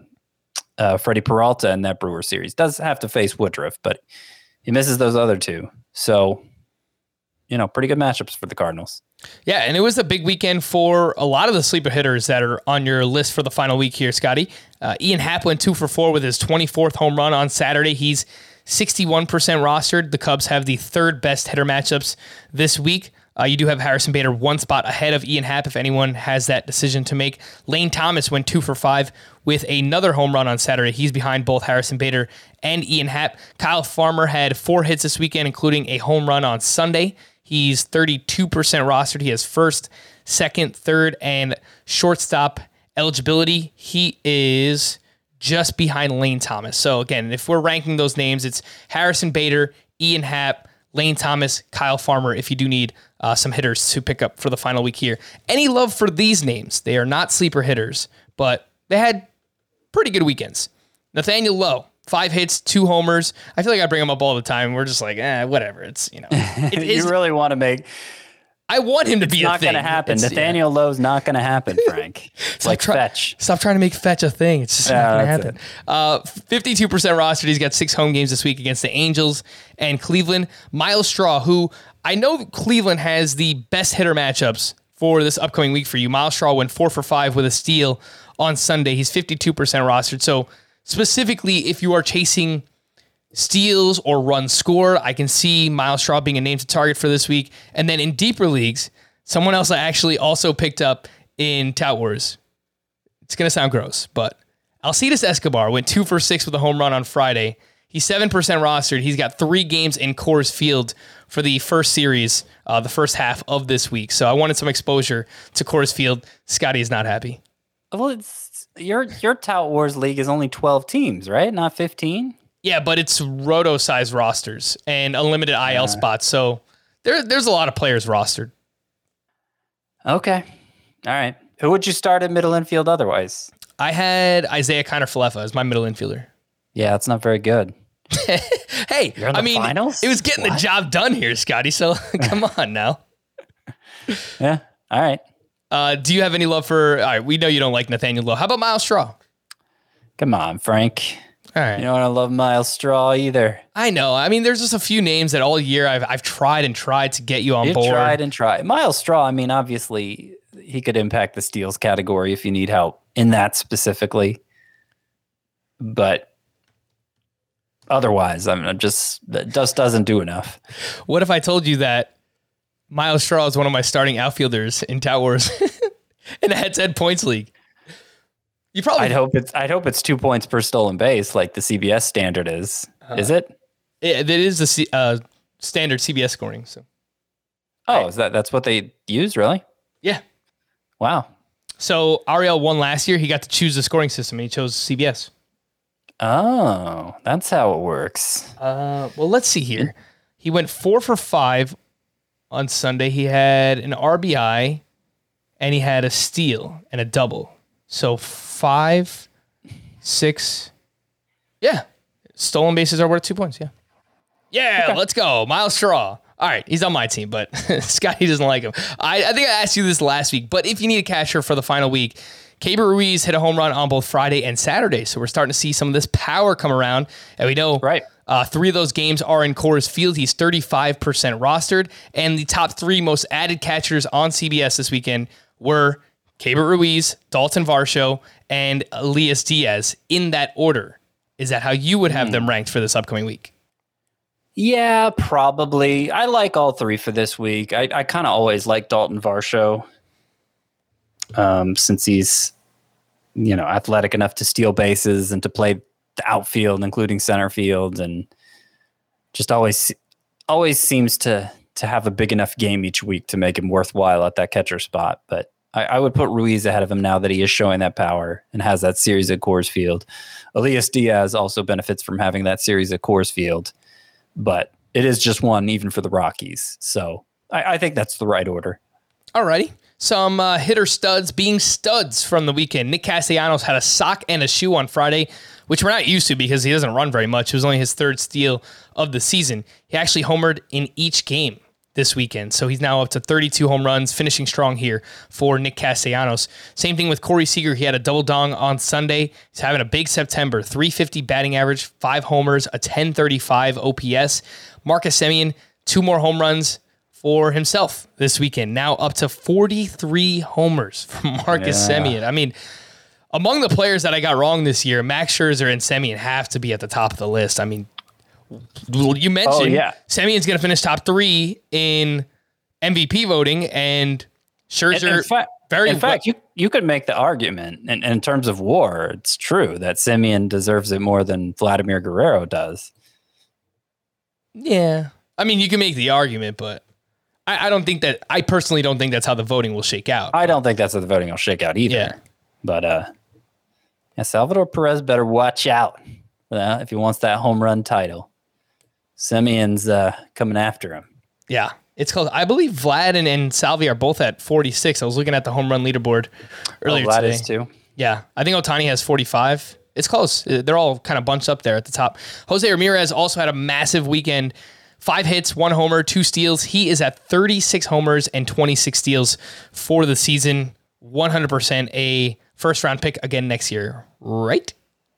Freddie Peralta in that Brewer series. Does have to face Woodruff, but he misses those other 2. So, pretty good matchups for the Cardinals. Yeah, and it was a big weekend for a lot of the sleeper hitters that are on your list for the final week here, Scotty. Ian Happ went 2 for 4 with his 24th home run on Saturday. He's 61% rostered. The Cubs have the 3rd best hitter matchups this week. You do have Harrison Bader 1 spot ahead of Ian Happ if anyone has that decision to make. Lane Thomas went 2 for 5 with another home run on Saturday. He's behind both Harrison Bader and Ian Happ. Kyle Farmer had 4 hits this weekend, including a home run on Sunday. He's 32% rostered. He has 1st, 2nd, 3rd, and shortstop eligibility. He is just behind Lane Thomas. So again, if we're ranking those names, it's Harrison Bader, Ian Happ, Lane Thomas, Kyle Farmer, if you do need some hitters to pick up for the final week here. Any love for these names? They are not sleeper hitters, but they had pretty good weekends. Nathaniel Lowe, 5 hits, 2 homers. I feel like I bring him up all the time. We're just like, whatever. It's, you really want to make... I want him to be a thing. It's not going to happen. Nathaniel Lowe's not going to happen, Frank. It's like Fetch. Stop trying to make Fetch a thing. It's just not going to happen. 52% rostered. He's got 6 home games this week against the Angels and Cleveland. Miles Straw, who I know Cleveland has the best hitter matchups for this upcoming week for you. Miles Straw went 4 for 5 with a steal on Sunday. He's 52% rostered. So specifically, if you are chasing steals or runs scored, I can see Miles Straw being a name to target for this week. And then in deeper leagues, someone else I actually also picked up in Tout Wars. It's going to sound gross, but Alcides Escobar went 2 for 6 with a home run on Friday. He's 7% rostered. He's got 3 games in Coors Field for the first series, the first half of this week. So I wanted some exposure to Coors Field. Scotty is not happy. Well, it's your Tout Wars league is only 12 teams, right? Not 15? Yeah, but it's roto-sized rosters and unlimited IL spots, so there's a lot of players rostered. Okay. All right. Who would you start at middle infield otherwise? I had Isaiah Kiner-Falefa as my middle infielder. Yeah, it's not very good. Hey, finals? It was getting the job done here, Scotty, so come on now. Yeah, all right. Do you have any love for... All right, we know you don't like Nathaniel Lowe. How about Miles Straw? Come on, Frank. All right. You don't want to love Miles Straw either. I know. I mean, there's just a few names that all year I've tried and tried to get you on board. Tried and tried. Miles Straw, I mean, obviously, he could impact the steals category if you need help in that specifically. But otherwise, that just doesn't do enough. What if I told you that Miles Straw is one of my starting outfielders in Tout Wars in a head-to-head points league? You probably. I'd hope it's 2 points per stolen base, like the CBS standard is. Is it? It is the standard CBS scoring. So. Oh, is that's what they use, really? Yeah. Wow. So Ariel won last year. He got to choose the scoring system, and he chose CBS. Oh, that's how it works. Well, let's see here. He went 4 for 5 on Sunday. He had an RBI, and he had a steal and a double. So 5, 6. Yeah. Stolen bases are worth 2 points. Yeah. Yeah. Okay. Let's go. Miles Straw. All right. He's on my team, but Scotty doesn't like him. I think I asked you this last week, but if you need a catcher for the final week, Keibert Ruiz hit a home run on both Friday and Saturday. So we're starting to see some of this power come around. And we know 3 of those games are in Coors Field. He's 35% rostered. And the top 3 most added catchers on CBS this weekend were Keibert Ruiz, Dalton Varsho, and Elias Diaz in that order. Is that how you would have them ranked for this upcoming week? Yeah, probably. I like all 3 for this week. I kind of always like Dalton Varsho since he's, athletic enough to steal bases and to play the outfield, including center field, and just always seems to have a big enough game each week to make him worthwhile at that catcher spot. But I would put Ruiz ahead of him now that he is showing that power and has that series at Coors Field. Elias Diaz also benefits from having that series at Coors Field, but it is just one even for the Rockies. So I think that's the right order. Alrighty. Some hitter studs being studs from the weekend. Nick Castellanos had a sock and a shoe on Friday which we're not used to because he doesn't run very much. It was only his third steal of the season. He actually homered in each game this weekend. So he's now up to 32 home runs, finishing strong here for Nick Castellanos. Same thing with Corey Seager. He had a double dong on Sunday. He's having a big September, 350 batting average, 5 homers, a 1035 OPS. Marcus Semien, 2 more home runs for himself this weekend. Now up to 43 homers from Marcus Semien. I mean, among the players that I got wrong this year, Max Scherzer and Semien have to be at the top of the list. I mean, you mentioned Semien's going to finish top 3 in MVP voting, and Scherzer. In fact, you could make the argument, in terms of WAR, it's true that Semien deserves it more than Vladimir Guerrero does. Yeah, I mean, you can make the argument, but I personally don't think that's how the voting will shake out. I don't think that's how the voting will shake out either. Yeah. But Salvador Perez better watch out if he wants that home run title. Semien's coming after him. Yeah, it's close. I believe Vlad and Salvi are both at 46. I was looking at the home run leaderboard earlier Vlad today. Is too. Yeah, I think Ohtani has 45. It's close. They're all kind of bunched up there at the top. Jose Ramirez also had a massive weekend. 5 hits, 1 homer, 2 steals. He is at 36 homers and 26 steals for the season. 100% a first-round pick again next year, right?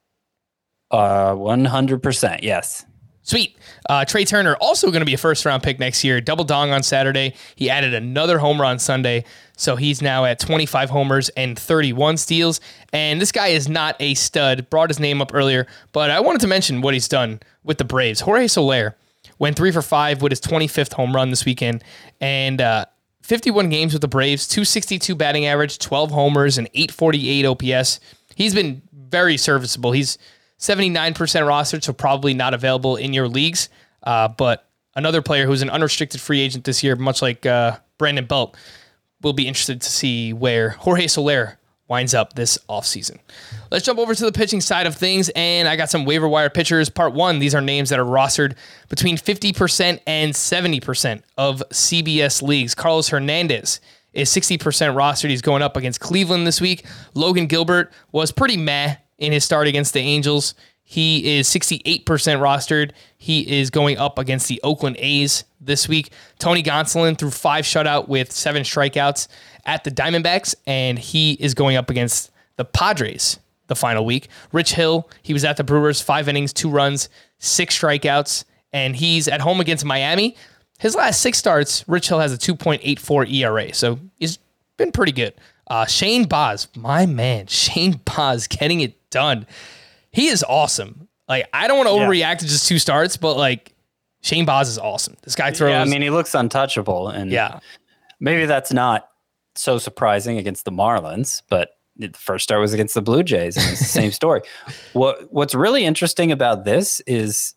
100%, yes. Sweet. Trey Turner, also going to be a first-round pick next year. Double dong on Saturday. He added another homer on Sunday, so he's now at 25 homers and 31 steals. And this guy is not a stud. Brought his name up earlier, but I wanted to mention what he's done with the Braves. Jorge Soler went 3 for 5 with his 25th home run this weekend, and 51 games with the Braves, 262 batting average, 12 homers, and 848 OPS. He's been very serviceable. He's 79% rostered, so probably not available in your leagues. But another player who's an unrestricted free agent this year, much like Brandon Belt, will be interested to see where Jorge Soler winds up this offseason. Let's jump over to the pitching side of things, and I got some waiver wire pitchers. Part 1, these are names that are rostered between 50% and 70% of CBS leagues. Carlos Hernandez is 60% rostered. He's going up against Cleveland this week. Logan Gilbert was pretty meh in his start against the Angels. He is 68% rostered. He is going up against the Oakland A's this week. Tony Gonsolin threw 5 shutout with 7 strikeouts at the Diamondbacks, and he is going up against the Padres the final week. Rich Hill, he was at the Brewers, 5 innings, 2 runs, 6 strikeouts, and he's at home against Miami. His last 6 starts, Rich Hill has a 2.84 ERA, so he's been pretty good. Shane Baz, my man, Shane Baz getting it done. He is awesome. Like, I don't want to overreact to just 2 starts, but like, Shane Baz is awesome. This guy throws. Yeah, I mean, he looks untouchable, and maybe that's not so surprising against the Marlins, but the first start was against the Blue Jays, and it's the same story. What's really interesting about this is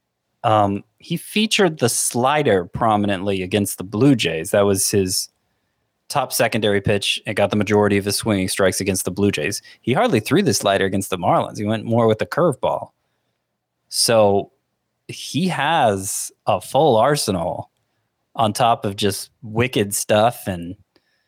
he featured the slider prominently against the Blue Jays. That was his top secondary pitch. It got the majority of his swinging strikes against the Blue Jays. He hardly threw the slider against the Marlins. He went more with the curveball. So he has a full arsenal on top of just wicked stuff, and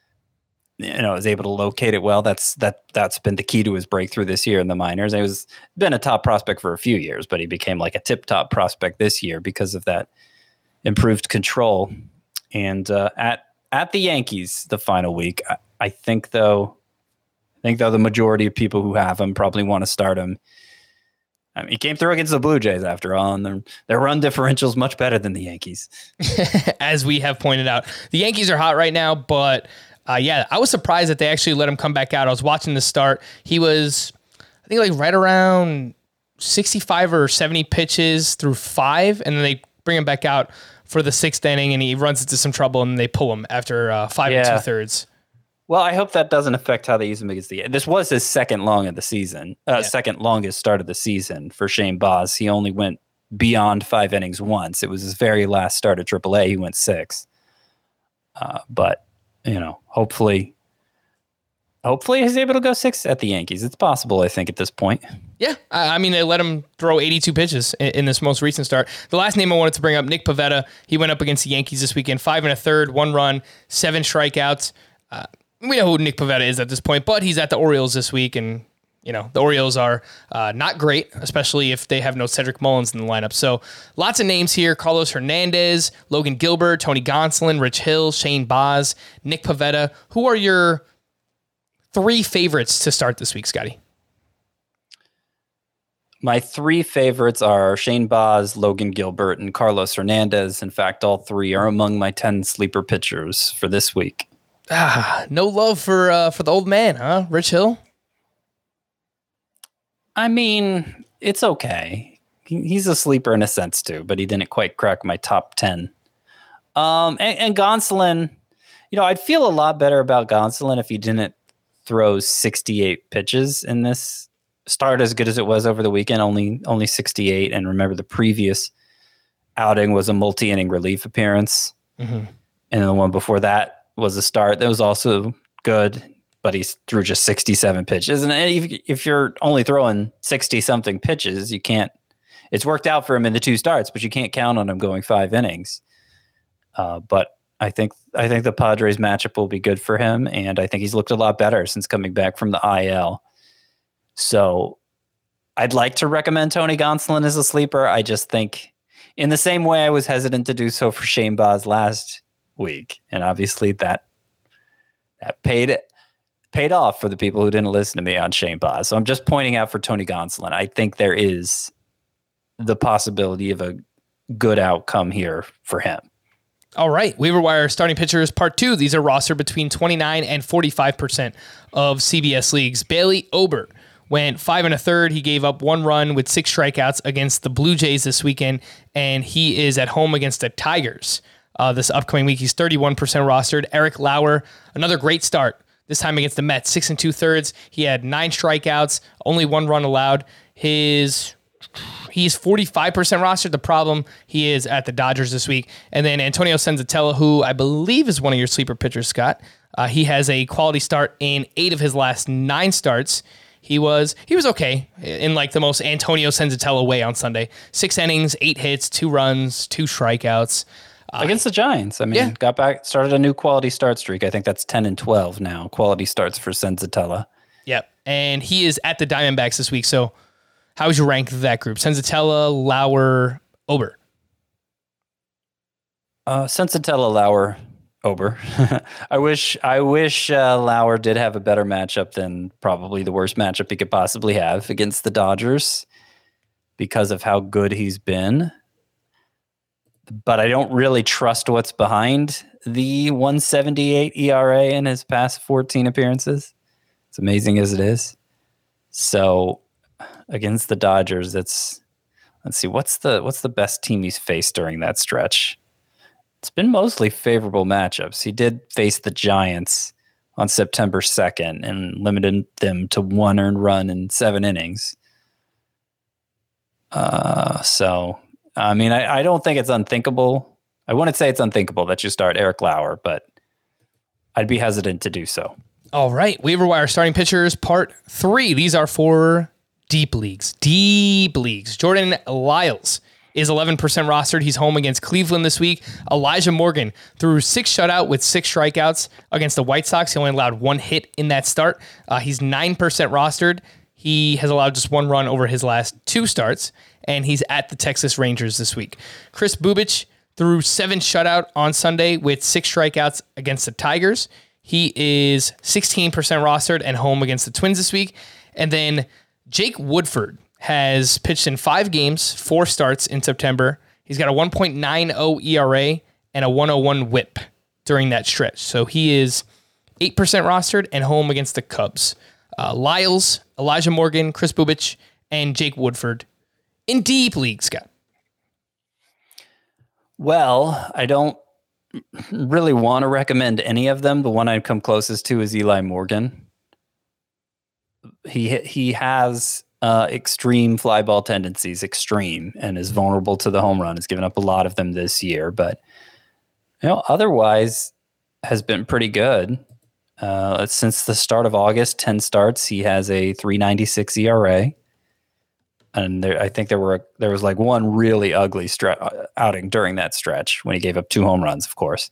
is able to locate it well. That's been the key to his breakthrough this year in the minors. He was been a top prospect for a few years, but he became like a tip-top prospect this year because of that improved control. And at the Yankees the final week, I think though the majority of people who have him probably want to start him. I mean, he came through against the Blue Jays after all, and their run differential is much better than the Yankees. As we have pointed out, the Yankees are hot right now, but I was surprised that they actually let him come back out. I was watching the start. He was, I think, like right around 65 or 70 pitches through 5, and then they bring him back out for the 6th inning, and he runs into some trouble, and they pull him after 5 2/3. Well, I hope that doesn't affect how they use him against this was his second longest start of the season for Shane Baz. He only went beyond 5 innings once. It was his very last start at AAA. He went 6. But hopefully he's able to go 6 at the Yankees. It's possible, I think, at this point. Yeah, I mean, they let him throw 82 pitches in this most recent start. The last name I wanted to bring up, Nick Pivetta. He went up against the Yankees this weekend, 5 1/3, 1 run, 7 strikeouts. We know who Nick Pivetta is at this point, but he's at the Orioles this week, and the Orioles are not great, especially if they have no Cedric Mullins in the lineup. So lots of names here: Carlos Hernandez, Logan Gilbert, Tony Gonsolin, Rich Hill, Shane Baz, Nick Pivetta. Who are your 3 favorites to start this week, Scotty? My 3 favorites are Shane Baz, Logan Gilbert, and Carlos Hernandez. In fact, all 3 are among my 10 sleeper pitchers for this week. No love for the old man, huh? Rich Hill? I mean, it's okay. He's a sleeper in a sense too, but he didn't quite crack my top 10. And Gonsolin, I'd feel a lot better about Gonsolin if he didn't throw 68 pitches in this start, as good as it was over the weekend, only 68. And remember, the previous outing was a multi-inning relief appearance. Mm-hmm. And the one before that was a start that was also good, but he threw just 67 pitches. And if you're only throwing 60-something pitches, you can't. It's worked out for him in the 2 starts, but you can't count on him going 5 innings. But I think the Padres matchup will be good for him, and I think he's looked a lot better since coming back from the IL. So I'd like to recommend Tony Gonsolin as a sleeper. I just think, in the same way I was hesitant to do so for Shane Baz last week, and obviously that paid off for the people who didn't listen to me on Shane Baz. So I'm just pointing out for Tony Gonsolin, I think there is the possibility of a good outcome here for him. All right, waiver wire starting pitchers part 2. These are rostered between 29 and 45% of CBS leagues. Bailey Ober went 5 1/3. He gave up 1 run with 6 strikeouts against the Blue Jays this weekend, and he is at home against the Tigers this upcoming week. He's 31% rostered. Eric Lauer, another great start, this time against the Mets, 6 2/3. He had 9 strikeouts, only 1 run allowed. He's 45% rostered. The problem, he is at the Dodgers this week. And then Antonio Senzatella, who I believe is one of your sleeper pitchers, Scott. He has a quality start in 8 of his last 9 starts. He was okay in like the most Antonio Senzatella way on Sunday. 6 innings, 8 hits, 2 runs, 2 strikeouts. Against the Giants. I mean, got back, started a new quality start streak. I think that's 10 and 12 now. Quality starts for Senzatella. Yep. And he is at the Diamondbacks this week. So how would you rank that group? Senzatella, Lauer, Ober. Senzatella, Lauer, Ober. I wish Lauer did have a better matchup than probably the worst matchup he could possibly have against the Dodgers because of how good he's been. But I don't really trust what's behind the 1.78 ERA in his past 14 appearances. As amazing as it is. So against the Dodgers, let's see, what's the best team he's faced during that stretch? It's been mostly favorable matchups. He did face the Giants on September 2nd and limited them to 1 earned run in 7 innings. So, I mean, I don't think it's unthinkable. I wouldn't say it's unthinkable that you start Eric Lauer, but I'd be hesitant to do so. All right, waiver wire starting pitchers part 3. These are for deep leagues. Jordan Lyles is 11% rostered. He's home against Cleveland this week. Elijah Morgan threw 6 shutout with 6 strikeouts against the White Sox. He only allowed 1 hit in that start. He's 9% rostered. He has allowed just 1 run over his last 2 starts, and he's at the Texas Rangers this week. Chris Bubich threw 7 shutout on Sunday with 6 strikeouts against the Tigers. He is 16% rostered and home against the Twins this week. And then Jake Woodford has pitched in 5 games, 4 starts in September. He's got a 1.90 ERA and a 101 whip during that stretch. So he is 8% rostered and home against the Cubs. Lyles, Elijah Morgan, Chris Bubich, and Jake Woodford in deep leagues, Scott. Well, I don't really want to recommend any of them. The one I'd come closest to is Eli Morgan. He has extreme fly ball tendencies, and is vulnerable to the home run. Has given up a lot of them this year, but otherwise has been pretty good. Since the start of August, 10 starts, he has a 3.96 ERA. And I think there was like one really ugly outing during that stretch when he gave up 2 home runs, of course.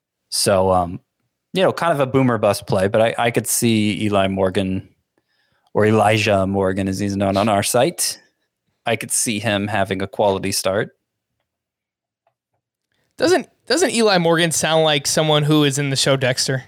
So, kind of a boomer bust play, but I could see Eli Morgan or Elijah Morgan, as he's known on our site. I could see him having a quality start. Doesn't Eli Morgan sound like someone who is in the show Dexter?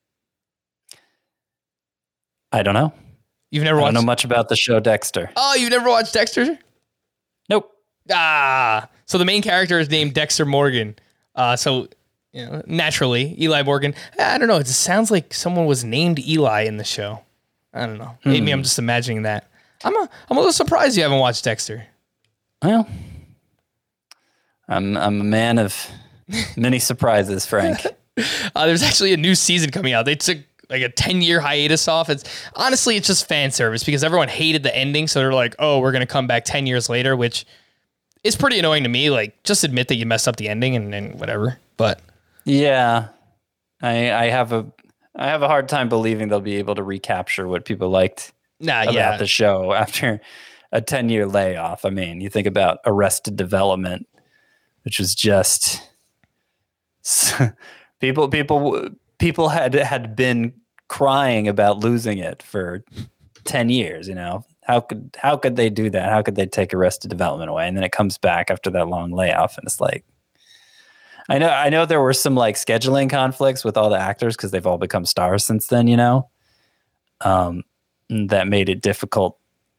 I don't know. You've never watched? I don't know much about the show Dexter. Oh, you've never watched Dexter? Nope. So the main character is named Dexter Morgan. So naturally, Eli Morgan. I don't know. It just sounds like someone was named Eli in the show. I don't know. Maybe I'm just imagining that. I'm a little surprised you haven't watched Dexter. Well, I'm a man of many surprises, Frank. There's actually a new season coming out. They took like a 10-year hiatus off. It's just fan service because everyone hated the ending. So they're like, oh, we're going to come back 10 years later, which is pretty annoying to me. Like, just admit that you messed up the ending and whatever. But yeah, I have a hard time believing they'll be able to recapture what people liked about the show after a 10-year layoff. I mean, you think about Arrested Development, which was just people had been crying about losing it for 10 years. How could they do that? How could they take Arrested Development away? And then it comes back after that long layoff, and it's like, I know there were some like scheduling conflicts with all the actors because they've all become stars since then, that made it difficult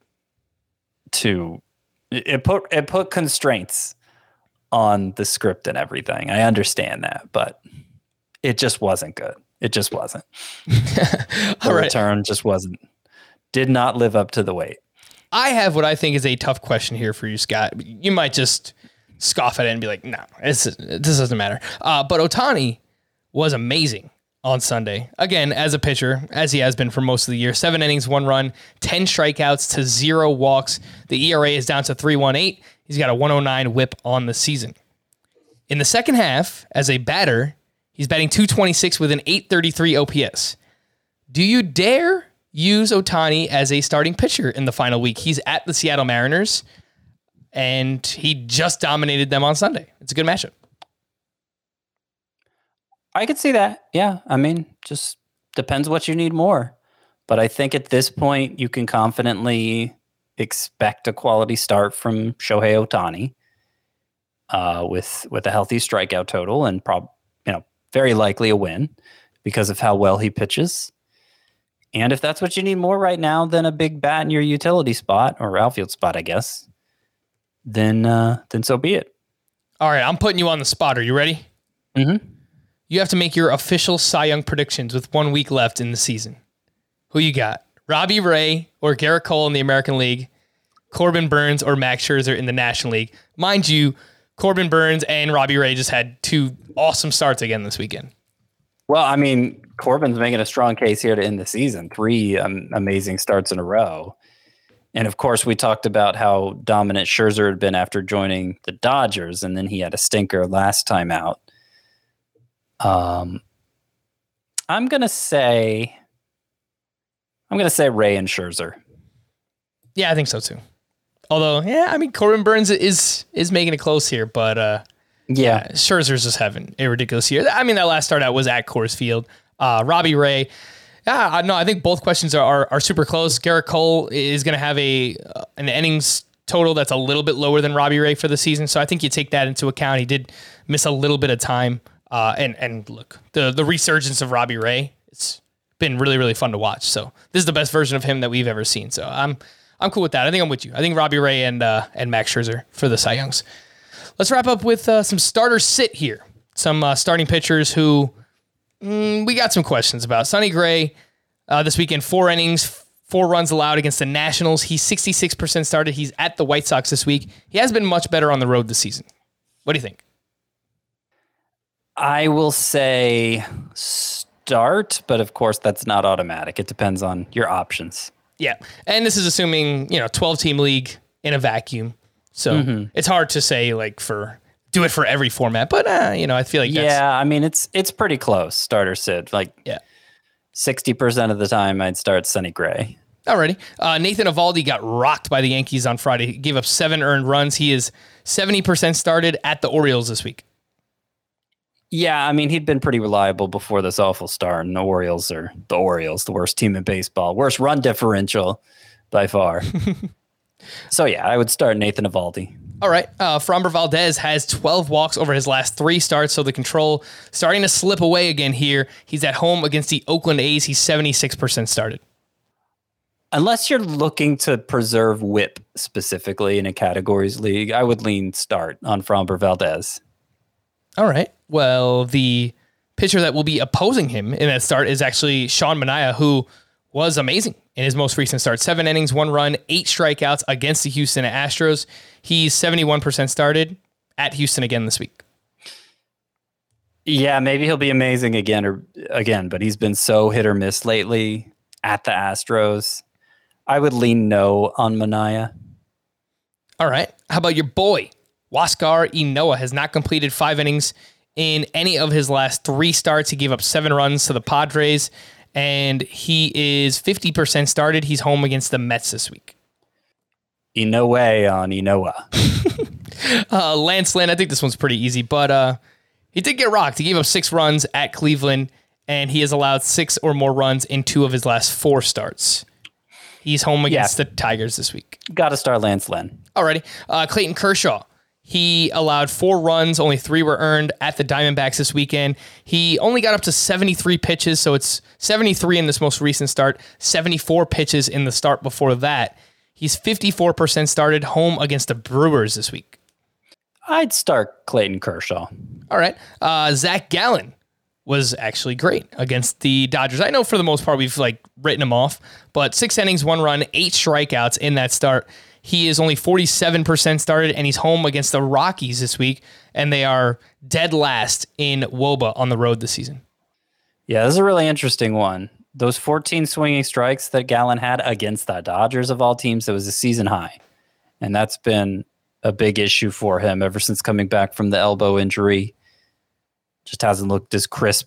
to it put constraints on the script and everything. I understand that, but it just wasn't good. It just wasn't. The return just did not live up to the wait. I have what I think is a tough question here for you, Scott. You might just scoff at it and be like, no, this doesn't matter. But Ohtani was amazing on Sunday. Again, as a pitcher, as he has been for most of the year. 7 innings, 1 run, 10 strikeouts to 0 walks. The ERA is down to 3.18. He's got a 109 whip on the season. In the second half, as a batter, he's batting .226 with an .833 OPS. Do you dare use Ohtani as a starting pitcher in the final week? He's at the Seattle Mariners, and he just dominated them on Sunday. It's a good matchup. I could see that. Yeah. I mean, just depends what you need more. But I think at this point, you can confidently expect a quality start from Shohei Ohtani with a healthy strikeout total and very likely a win because of how well he pitches. And if that's what you need more right now than a big bat in your utility spot or outfield spot, I guess, then so be it. All right, I'm putting you on the spot. Are you ready? Mm-hmm. You have to make your official Cy Young predictions with 1 week left in the season. Who you got? Robbie Ray or Garrett Cole in the American League, Corbin Burns or Max Scherzer in the National League. Mind you, Corbin Burns and Robbie Ray just had 2 awesome starts again this weekend. Well, I mean, Corbin's making a strong case here to end the season. 3 amazing starts in a row. And of course, we talked about how dominant Scherzer had been after joining the Dodgers, and then he had a stinker last time out. I'm gonna say Ray and Scherzer. Yeah, I think so too. Although, yeah, I mean, Corbin Burns is making it close here, but yeah, Scherzer's just having a ridiculous year. I mean, that last start out was at Coors Field. Robbie Ray. Yeah, no, I think both questions are super close. Garrett Cole is going to have an innings total that's a little bit lower than Robbie Ray for the season, so I think you take that into account. He did miss a little bit of time, and look, the resurgence of Robbie Ray, it's been really, really fun to watch. So this is the best version of him that we've ever seen. So I'm cool with that. I think I'm with you. I think Robbie Ray and Max Scherzer for the Cy Youngs. Let's wrap up with some starter sit here. Some starting pitchers who we got some questions about. Sonny Gray, this weekend, 4 innings, 4 runs allowed against the Nationals. He's 66% started. He's at the White Sox this week. He has been much better on the road this season. What do you think? I will say start, but of course that's not automatic. It depends on your options. Yeah, and this is assuming 12-team league in a vacuum. So it's hard to say do it for every format, but I feel like I mean it's pretty close. Starter sit 60% of the time I'd start Sonny Gray. Alrighty. Nathan Eovaldi got rocked by the Yankees on Friday. He gave up 7 earned runs. He is 70% started at the Orioles this week. Yeah, I mean, he'd been pretty reliable before this awful start, and the Orioles, the worst team in baseball, worst run differential by far. So, yeah, I would start Nathan Eovaldi. All right. Framber Valdez has 12 walks over his last 3 starts, so the control starting to slip away again here. He's at home against the Oakland A's. He's 76% started. Unless you're looking to preserve whip specifically in a categories league, I would lean start on Framber Valdez. All right. Well, the pitcher that will be opposing him in that start is actually Sean Manaea, who was amazing in his most recent start. 7 innings, 1 run, 8 strikeouts against the Houston Astros. He's 71% started at Houston again this week. Yeah, maybe he'll be amazing again, but he's been so hit or miss lately at the Astros. I would lean no on Manaea. All right. How about your boy? Huascar Ynoa has not completed 5 innings in any of his last 3 starts. He gave up 7 runs to the Padres, and he is 50% started. He's home against the Mets this week. No way on Ynoa. Lance Lynn, I think this one's pretty easy, but he did get rocked. He gave up 6 runs at Cleveland, and he has allowed 6 or more runs in 2 of his last 4 starts. He's home against the Tigers this week. Got to start Lance Lynn. Alrighty. Clayton Kershaw. He allowed 4 runs, only 3 were earned at the Diamondbacks this weekend. He only got up to 73 pitches, so it's 73 in this most recent start, 74 pitches in the start before that. He's 54% started, home against the Brewers this week. I'd start Clayton Kershaw. All right. Zach Gallen was actually great against the Dodgers. I know for the most part we've written him off, but 6 innings, 1 run, 8 strikeouts in that start. He is only 47% started, and he's home against the Rockies this week, and they are dead last in WOBA on the road this season. Yeah, this is a really interesting one. Those 14 swinging strikes that Gallen had against the Dodgers of all teams, it was a season high, and that's been a big issue for him ever since coming back from the elbow injury. Just hasn't looked as crisp.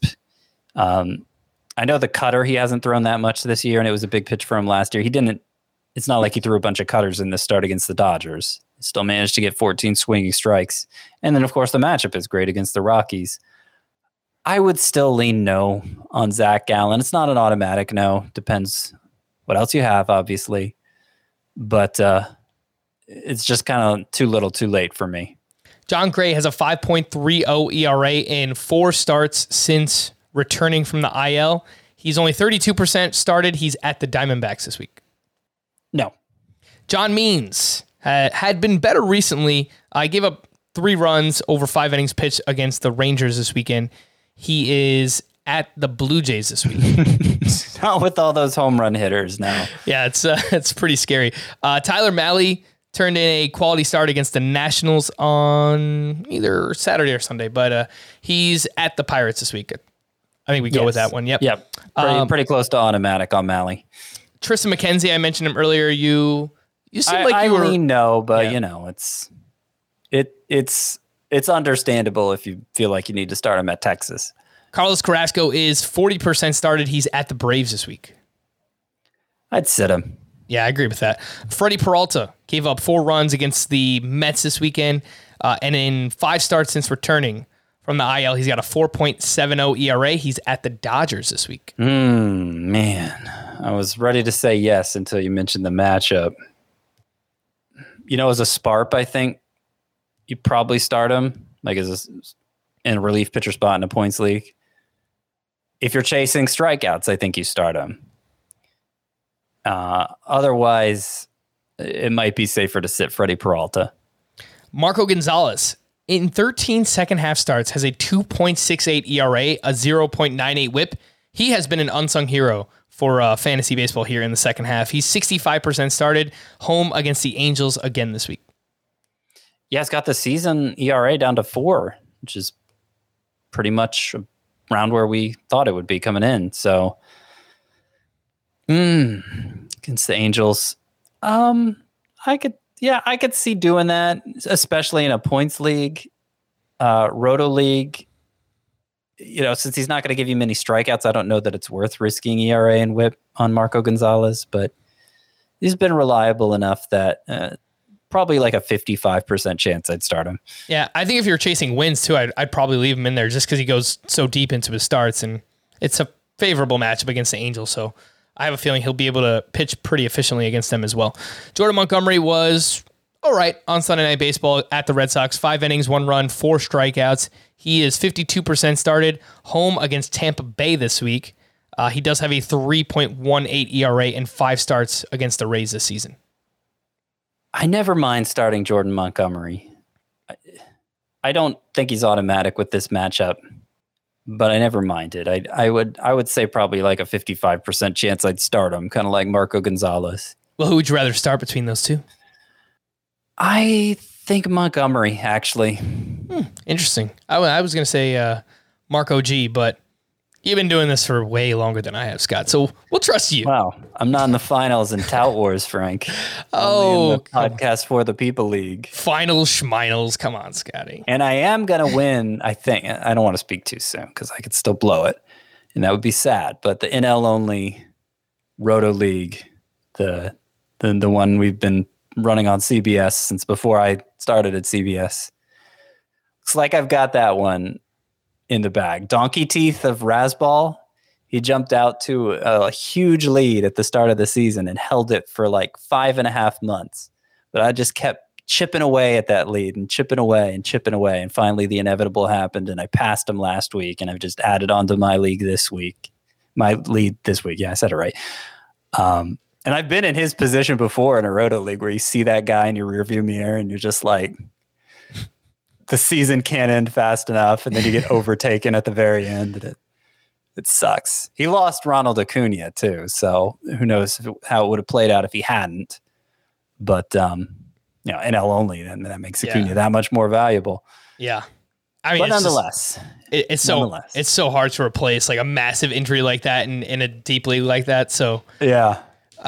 I know the cutter, he hasn't thrown that much this year, and it was a big pitch for him last year. It's not like he threw a bunch of cutters in this start against the Dodgers. He still managed to get 14 swinging strikes. And then, of course, the matchup is great against the Rockies. I would still lean no on Zach Gallen. It's not an automatic no. Depends what else you have, obviously. But it's just kind of too little too late for me. John Gray has a 5.30 ERA in 4 starts since returning from the IL. He's only 32% started. He's at the Diamondbacks this week. No. John Means had been better recently. I gave up 3 runs over 5 innings pitched against the Rangers this weekend. He is at the Blue Jays this week. Not with all those home run hitters now. Yeah, it's pretty scary. Tyler Mahle turned in a quality start against the Nationals on either Saturday or Sunday, but he's at the Pirates this week. I think we go with that one. Yep. Pretty close to automatic on Mahle. Tristan McKenzie, I mentioned him earlier. You seem like you were... I lean no, but it's understandable if you feel like you need to start him at Texas. Carlos Carrasco is 40% started. He's at the Braves this week. I'd sit him. Yeah, I agree with that. Freddie Peralta gave up 4 runs against the Mets this weekend, and in 5 starts since returning from the IL, he's got a 4.70 ERA. He's at the Dodgers this week. Man, I was ready to say yes until you mentioned the matchup. As a Sparp, I think you probably start him in a relief pitcher spot in a points league. If you're chasing strikeouts, I think you start him. Otherwise, it might be safer to sit Freddie Peralta. Marco Gonzalez, in 13 second-half starts, has a 2.68 ERA, a 0.98 whip. He has been an unsung hero for fantasy baseball here in the second half. He's 65% started, home against the Angels again this week. Yeah, it's got the season ERA down to 4, which is pretty much around where we thought it would be coming in. So, against the Angels, I could see doing that, especially in a points league, roto league. Since he's not going to give you many strikeouts, I don't know that it's worth risking ERA and whip on Marco Gonzalez, but he's been reliable enough that probably like a 55% chance I'd start him. Yeah, I think if you're chasing wins too, I'd probably leave him in there just because he goes so deep into his starts, and it's a favorable matchup against the Angels, so I have a feeling he'll be able to pitch pretty efficiently against them as well. Jordan Montgomery was all right on Sunday Night Baseball at the Red Sox. 5 innings, 1 run, 4 strikeouts. He is 52% started, home against Tampa Bay this week. He does have a 3.18 ERA and 5 starts against the Rays this season. I never mind starting Jordan Montgomery. I don't think he's automatic with this matchup, but I never minded. I would say probably like a 55% chance I'd start him, kind of like Marco Gonzalez. Well, who would you rather start between those two? I think Montgomery, actually. Interesting. I was going to say Marco G, but you've been doing this for way longer than I have, Scott, so we'll trust you. Wow. I'm not in the finals in Tout Wars, Frank. Only in the Podcast for the People League. Finals, schminals. Come on, Scotty. And I am going to win, I think. I don't want to speak too soon because I could still blow it, and that would be sad. But the NL-only Roto League, the one we've been running on CBS since before I started at CBS. Looks like I've got that one in the bag. Donkey Teeth of Rasball. He jumped out to a huge lead at the start of the season and held it for like 5.5 months. But I just kept chipping away at that lead and chipping away and chipping away. And finally the inevitable happened and I passed him last week and I've just added on to my lead this week. Yeah, I said it right. And I've been in his position before in a Roto League where you see that guy in your rearview mirror and you're just like, the season can't end fast enough, and then you get overtaken at the very end, and it sucks. He lost Ronald Acuna too, so who knows how it would have played out if he hadn't. But NL only, then that makes Acuna that much more valuable. Yeah, I mean, but nonetheless, it's so hard to replace like a massive injury like that in a deep league like that. So yeah.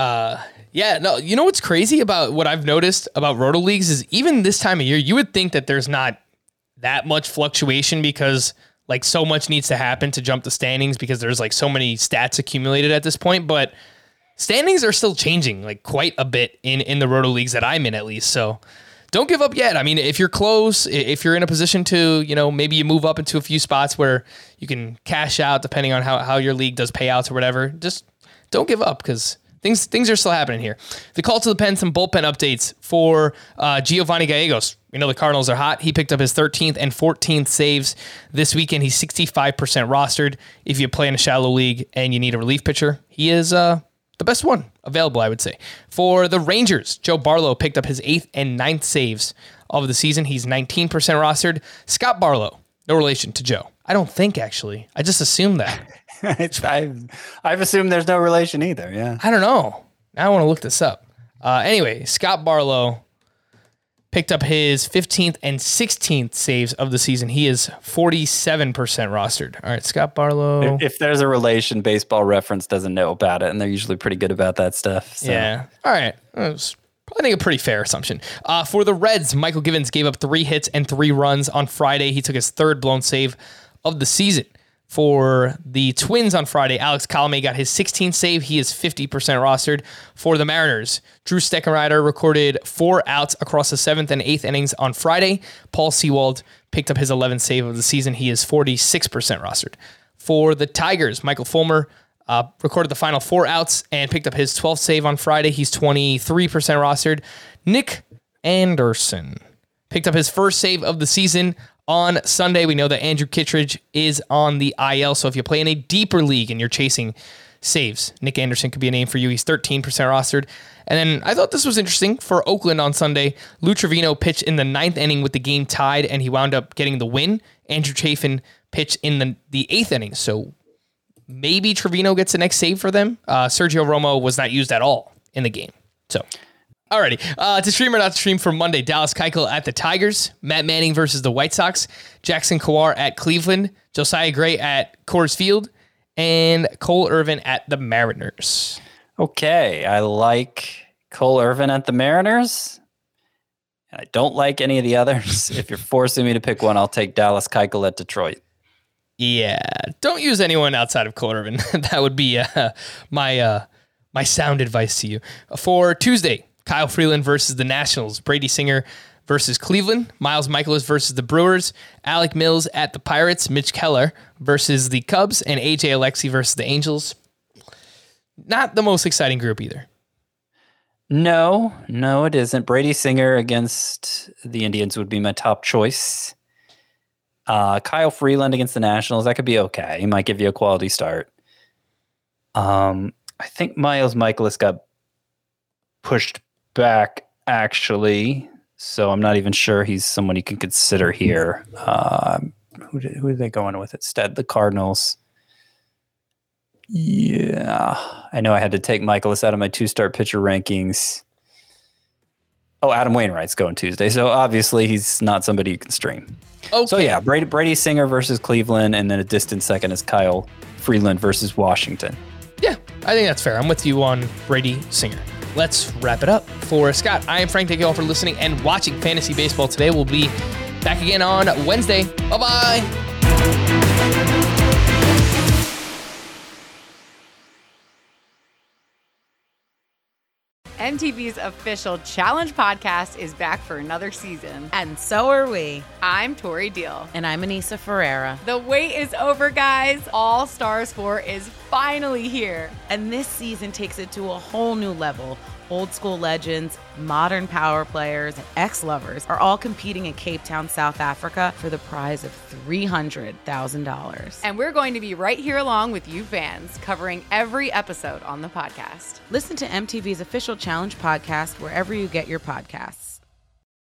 No, you know what's crazy about what I've noticed about Roto Leagues is even this time of year, you would think that there's not that much fluctuation because like so much needs to happen to jump the standings because there's like so many stats accumulated at this point, but standings are still changing like quite a bit in the Roto Leagues that I'm in at least. So don't give up yet. I mean, if you're close, if you're in a position to, maybe you move up into a few spots where you can cash out depending on how your league does payouts or whatever, just don't give up because Things are still happening here. The call to the pen, some bullpen updates for Giovanni Gallegos. We know the Cardinals are hot. He picked up his 13th and 14th saves this weekend. He's 65% rostered. If you play in a shallow league and you need a relief pitcher, he is the best one available, I would say. For the Rangers, Joe Barlow picked up his 8th and 9th saves of the season. He's 19% rostered. Scott Barlow, no relation to Joe. I don't think, actually. I just assumed that. I've assumed there's no relation either. Yeah. I don't know. Now I want to look this up. Anyway, Scott Barlow picked up his 15th and 16th saves of the season. He is 47% rostered. All right, Scott Barlow. If there's a relation, Baseball Reference doesn't know about it, and they're usually pretty good about that stuff. So. Yeah. All right. I think a pretty fair assumption. For the Reds, Michael Givens gave up 3 hits and 3 runs on Friday. He took his 3rd blown save of the season. For the Twins on Friday, Alex Colomé got his 16th save. He is 50% rostered. For the Mariners, Drew Steckenrider recorded 4 outs across the 7th and 8th innings on Friday. Paul Sewald picked up his 11th save of the season. He is 46% rostered. For the Tigers, Michael Fulmer recorded the final 4 outs and picked up his 12th save on Friday. He's 23% rostered. Nick Anderson picked up his 1st save of the season on Sunday. We know that Andrew Kittredge is on the IL, so if you play in a deeper league and you're chasing saves, Nick Anderson could be a name for you. He's 13% rostered. And then I thought this was interesting for Oakland on Sunday. Lou Trevino pitched in the 9th inning with the game tied, and he wound up getting the win. Andrew Chafin pitched in the 8th inning, so maybe Trevino gets the next save for them. Sergio Romo was not used at all in the game. So, alrighty. To stream or not to stream for Monday, Dallas Keuchel at the Tigers, Matt Manning versus the White Sox, Jackson Kowar at Cleveland, Josiah Gray at Coors Field, and Cole Irvin at the Mariners. Okay, I like Cole Irvin at the Mariners. I don't like any of the others. If you're forcing me to pick one, I'll take Dallas Keuchel at Detroit. Yeah, don't use anyone outside of Cole Irvin. That would be my sound advice to you. For Tuesday, Kyle Freeland versus the Nationals. Brady Singer versus Cleveland. Miles Michaelis versus the Brewers. Alec Mills at the Pirates. Mitch Keller versus the Cubs. And AJ Alexy versus the Angels. Not the most exciting group either. No, it isn't. Brady Singer against the Indians would be my top choice. Kyle Freeland against the Nationals, that could be okay. He might give you a quality start. I think Miles Michaelis got pushed back, actually, so I'm not even sure he's someone you can consider here. Who are they going with instead? The Cardinals. Yeah, I know I had to take Michaelis out of my 2-start pitcher rankings. Oh, Adam Wainwright's going Tuesday, so obviously he's not somebody you can stream. Okay. So yeah, Brady Singer versus Cleveland, and then a distant second is Kyle Freeland versus Washington. Yeah, I think that's fair. I'm with you on Brady Singer. Let's wrap it up. For Scott, I am Frank. Thank you all for listening and watching Fantasy Baseball today. We'll be back again on Wednesday. Bye-bye. MTV's official Challenge podcast is back for another season. And so are we. I'm Tori Deal. And I'm Anissa Ferreira. The wait is over, guys. All Stars 4 is finally here. And this season takes it to a whole new level. Old school legends, modern power players, and ex-lovers are all competing in Cape Town, South Africa for the prize of $300,000. And we're going to be right here along with you fans, covering every episode on the podcast. Listen to MTV's official Challenge podcast wherever you get your podcasts.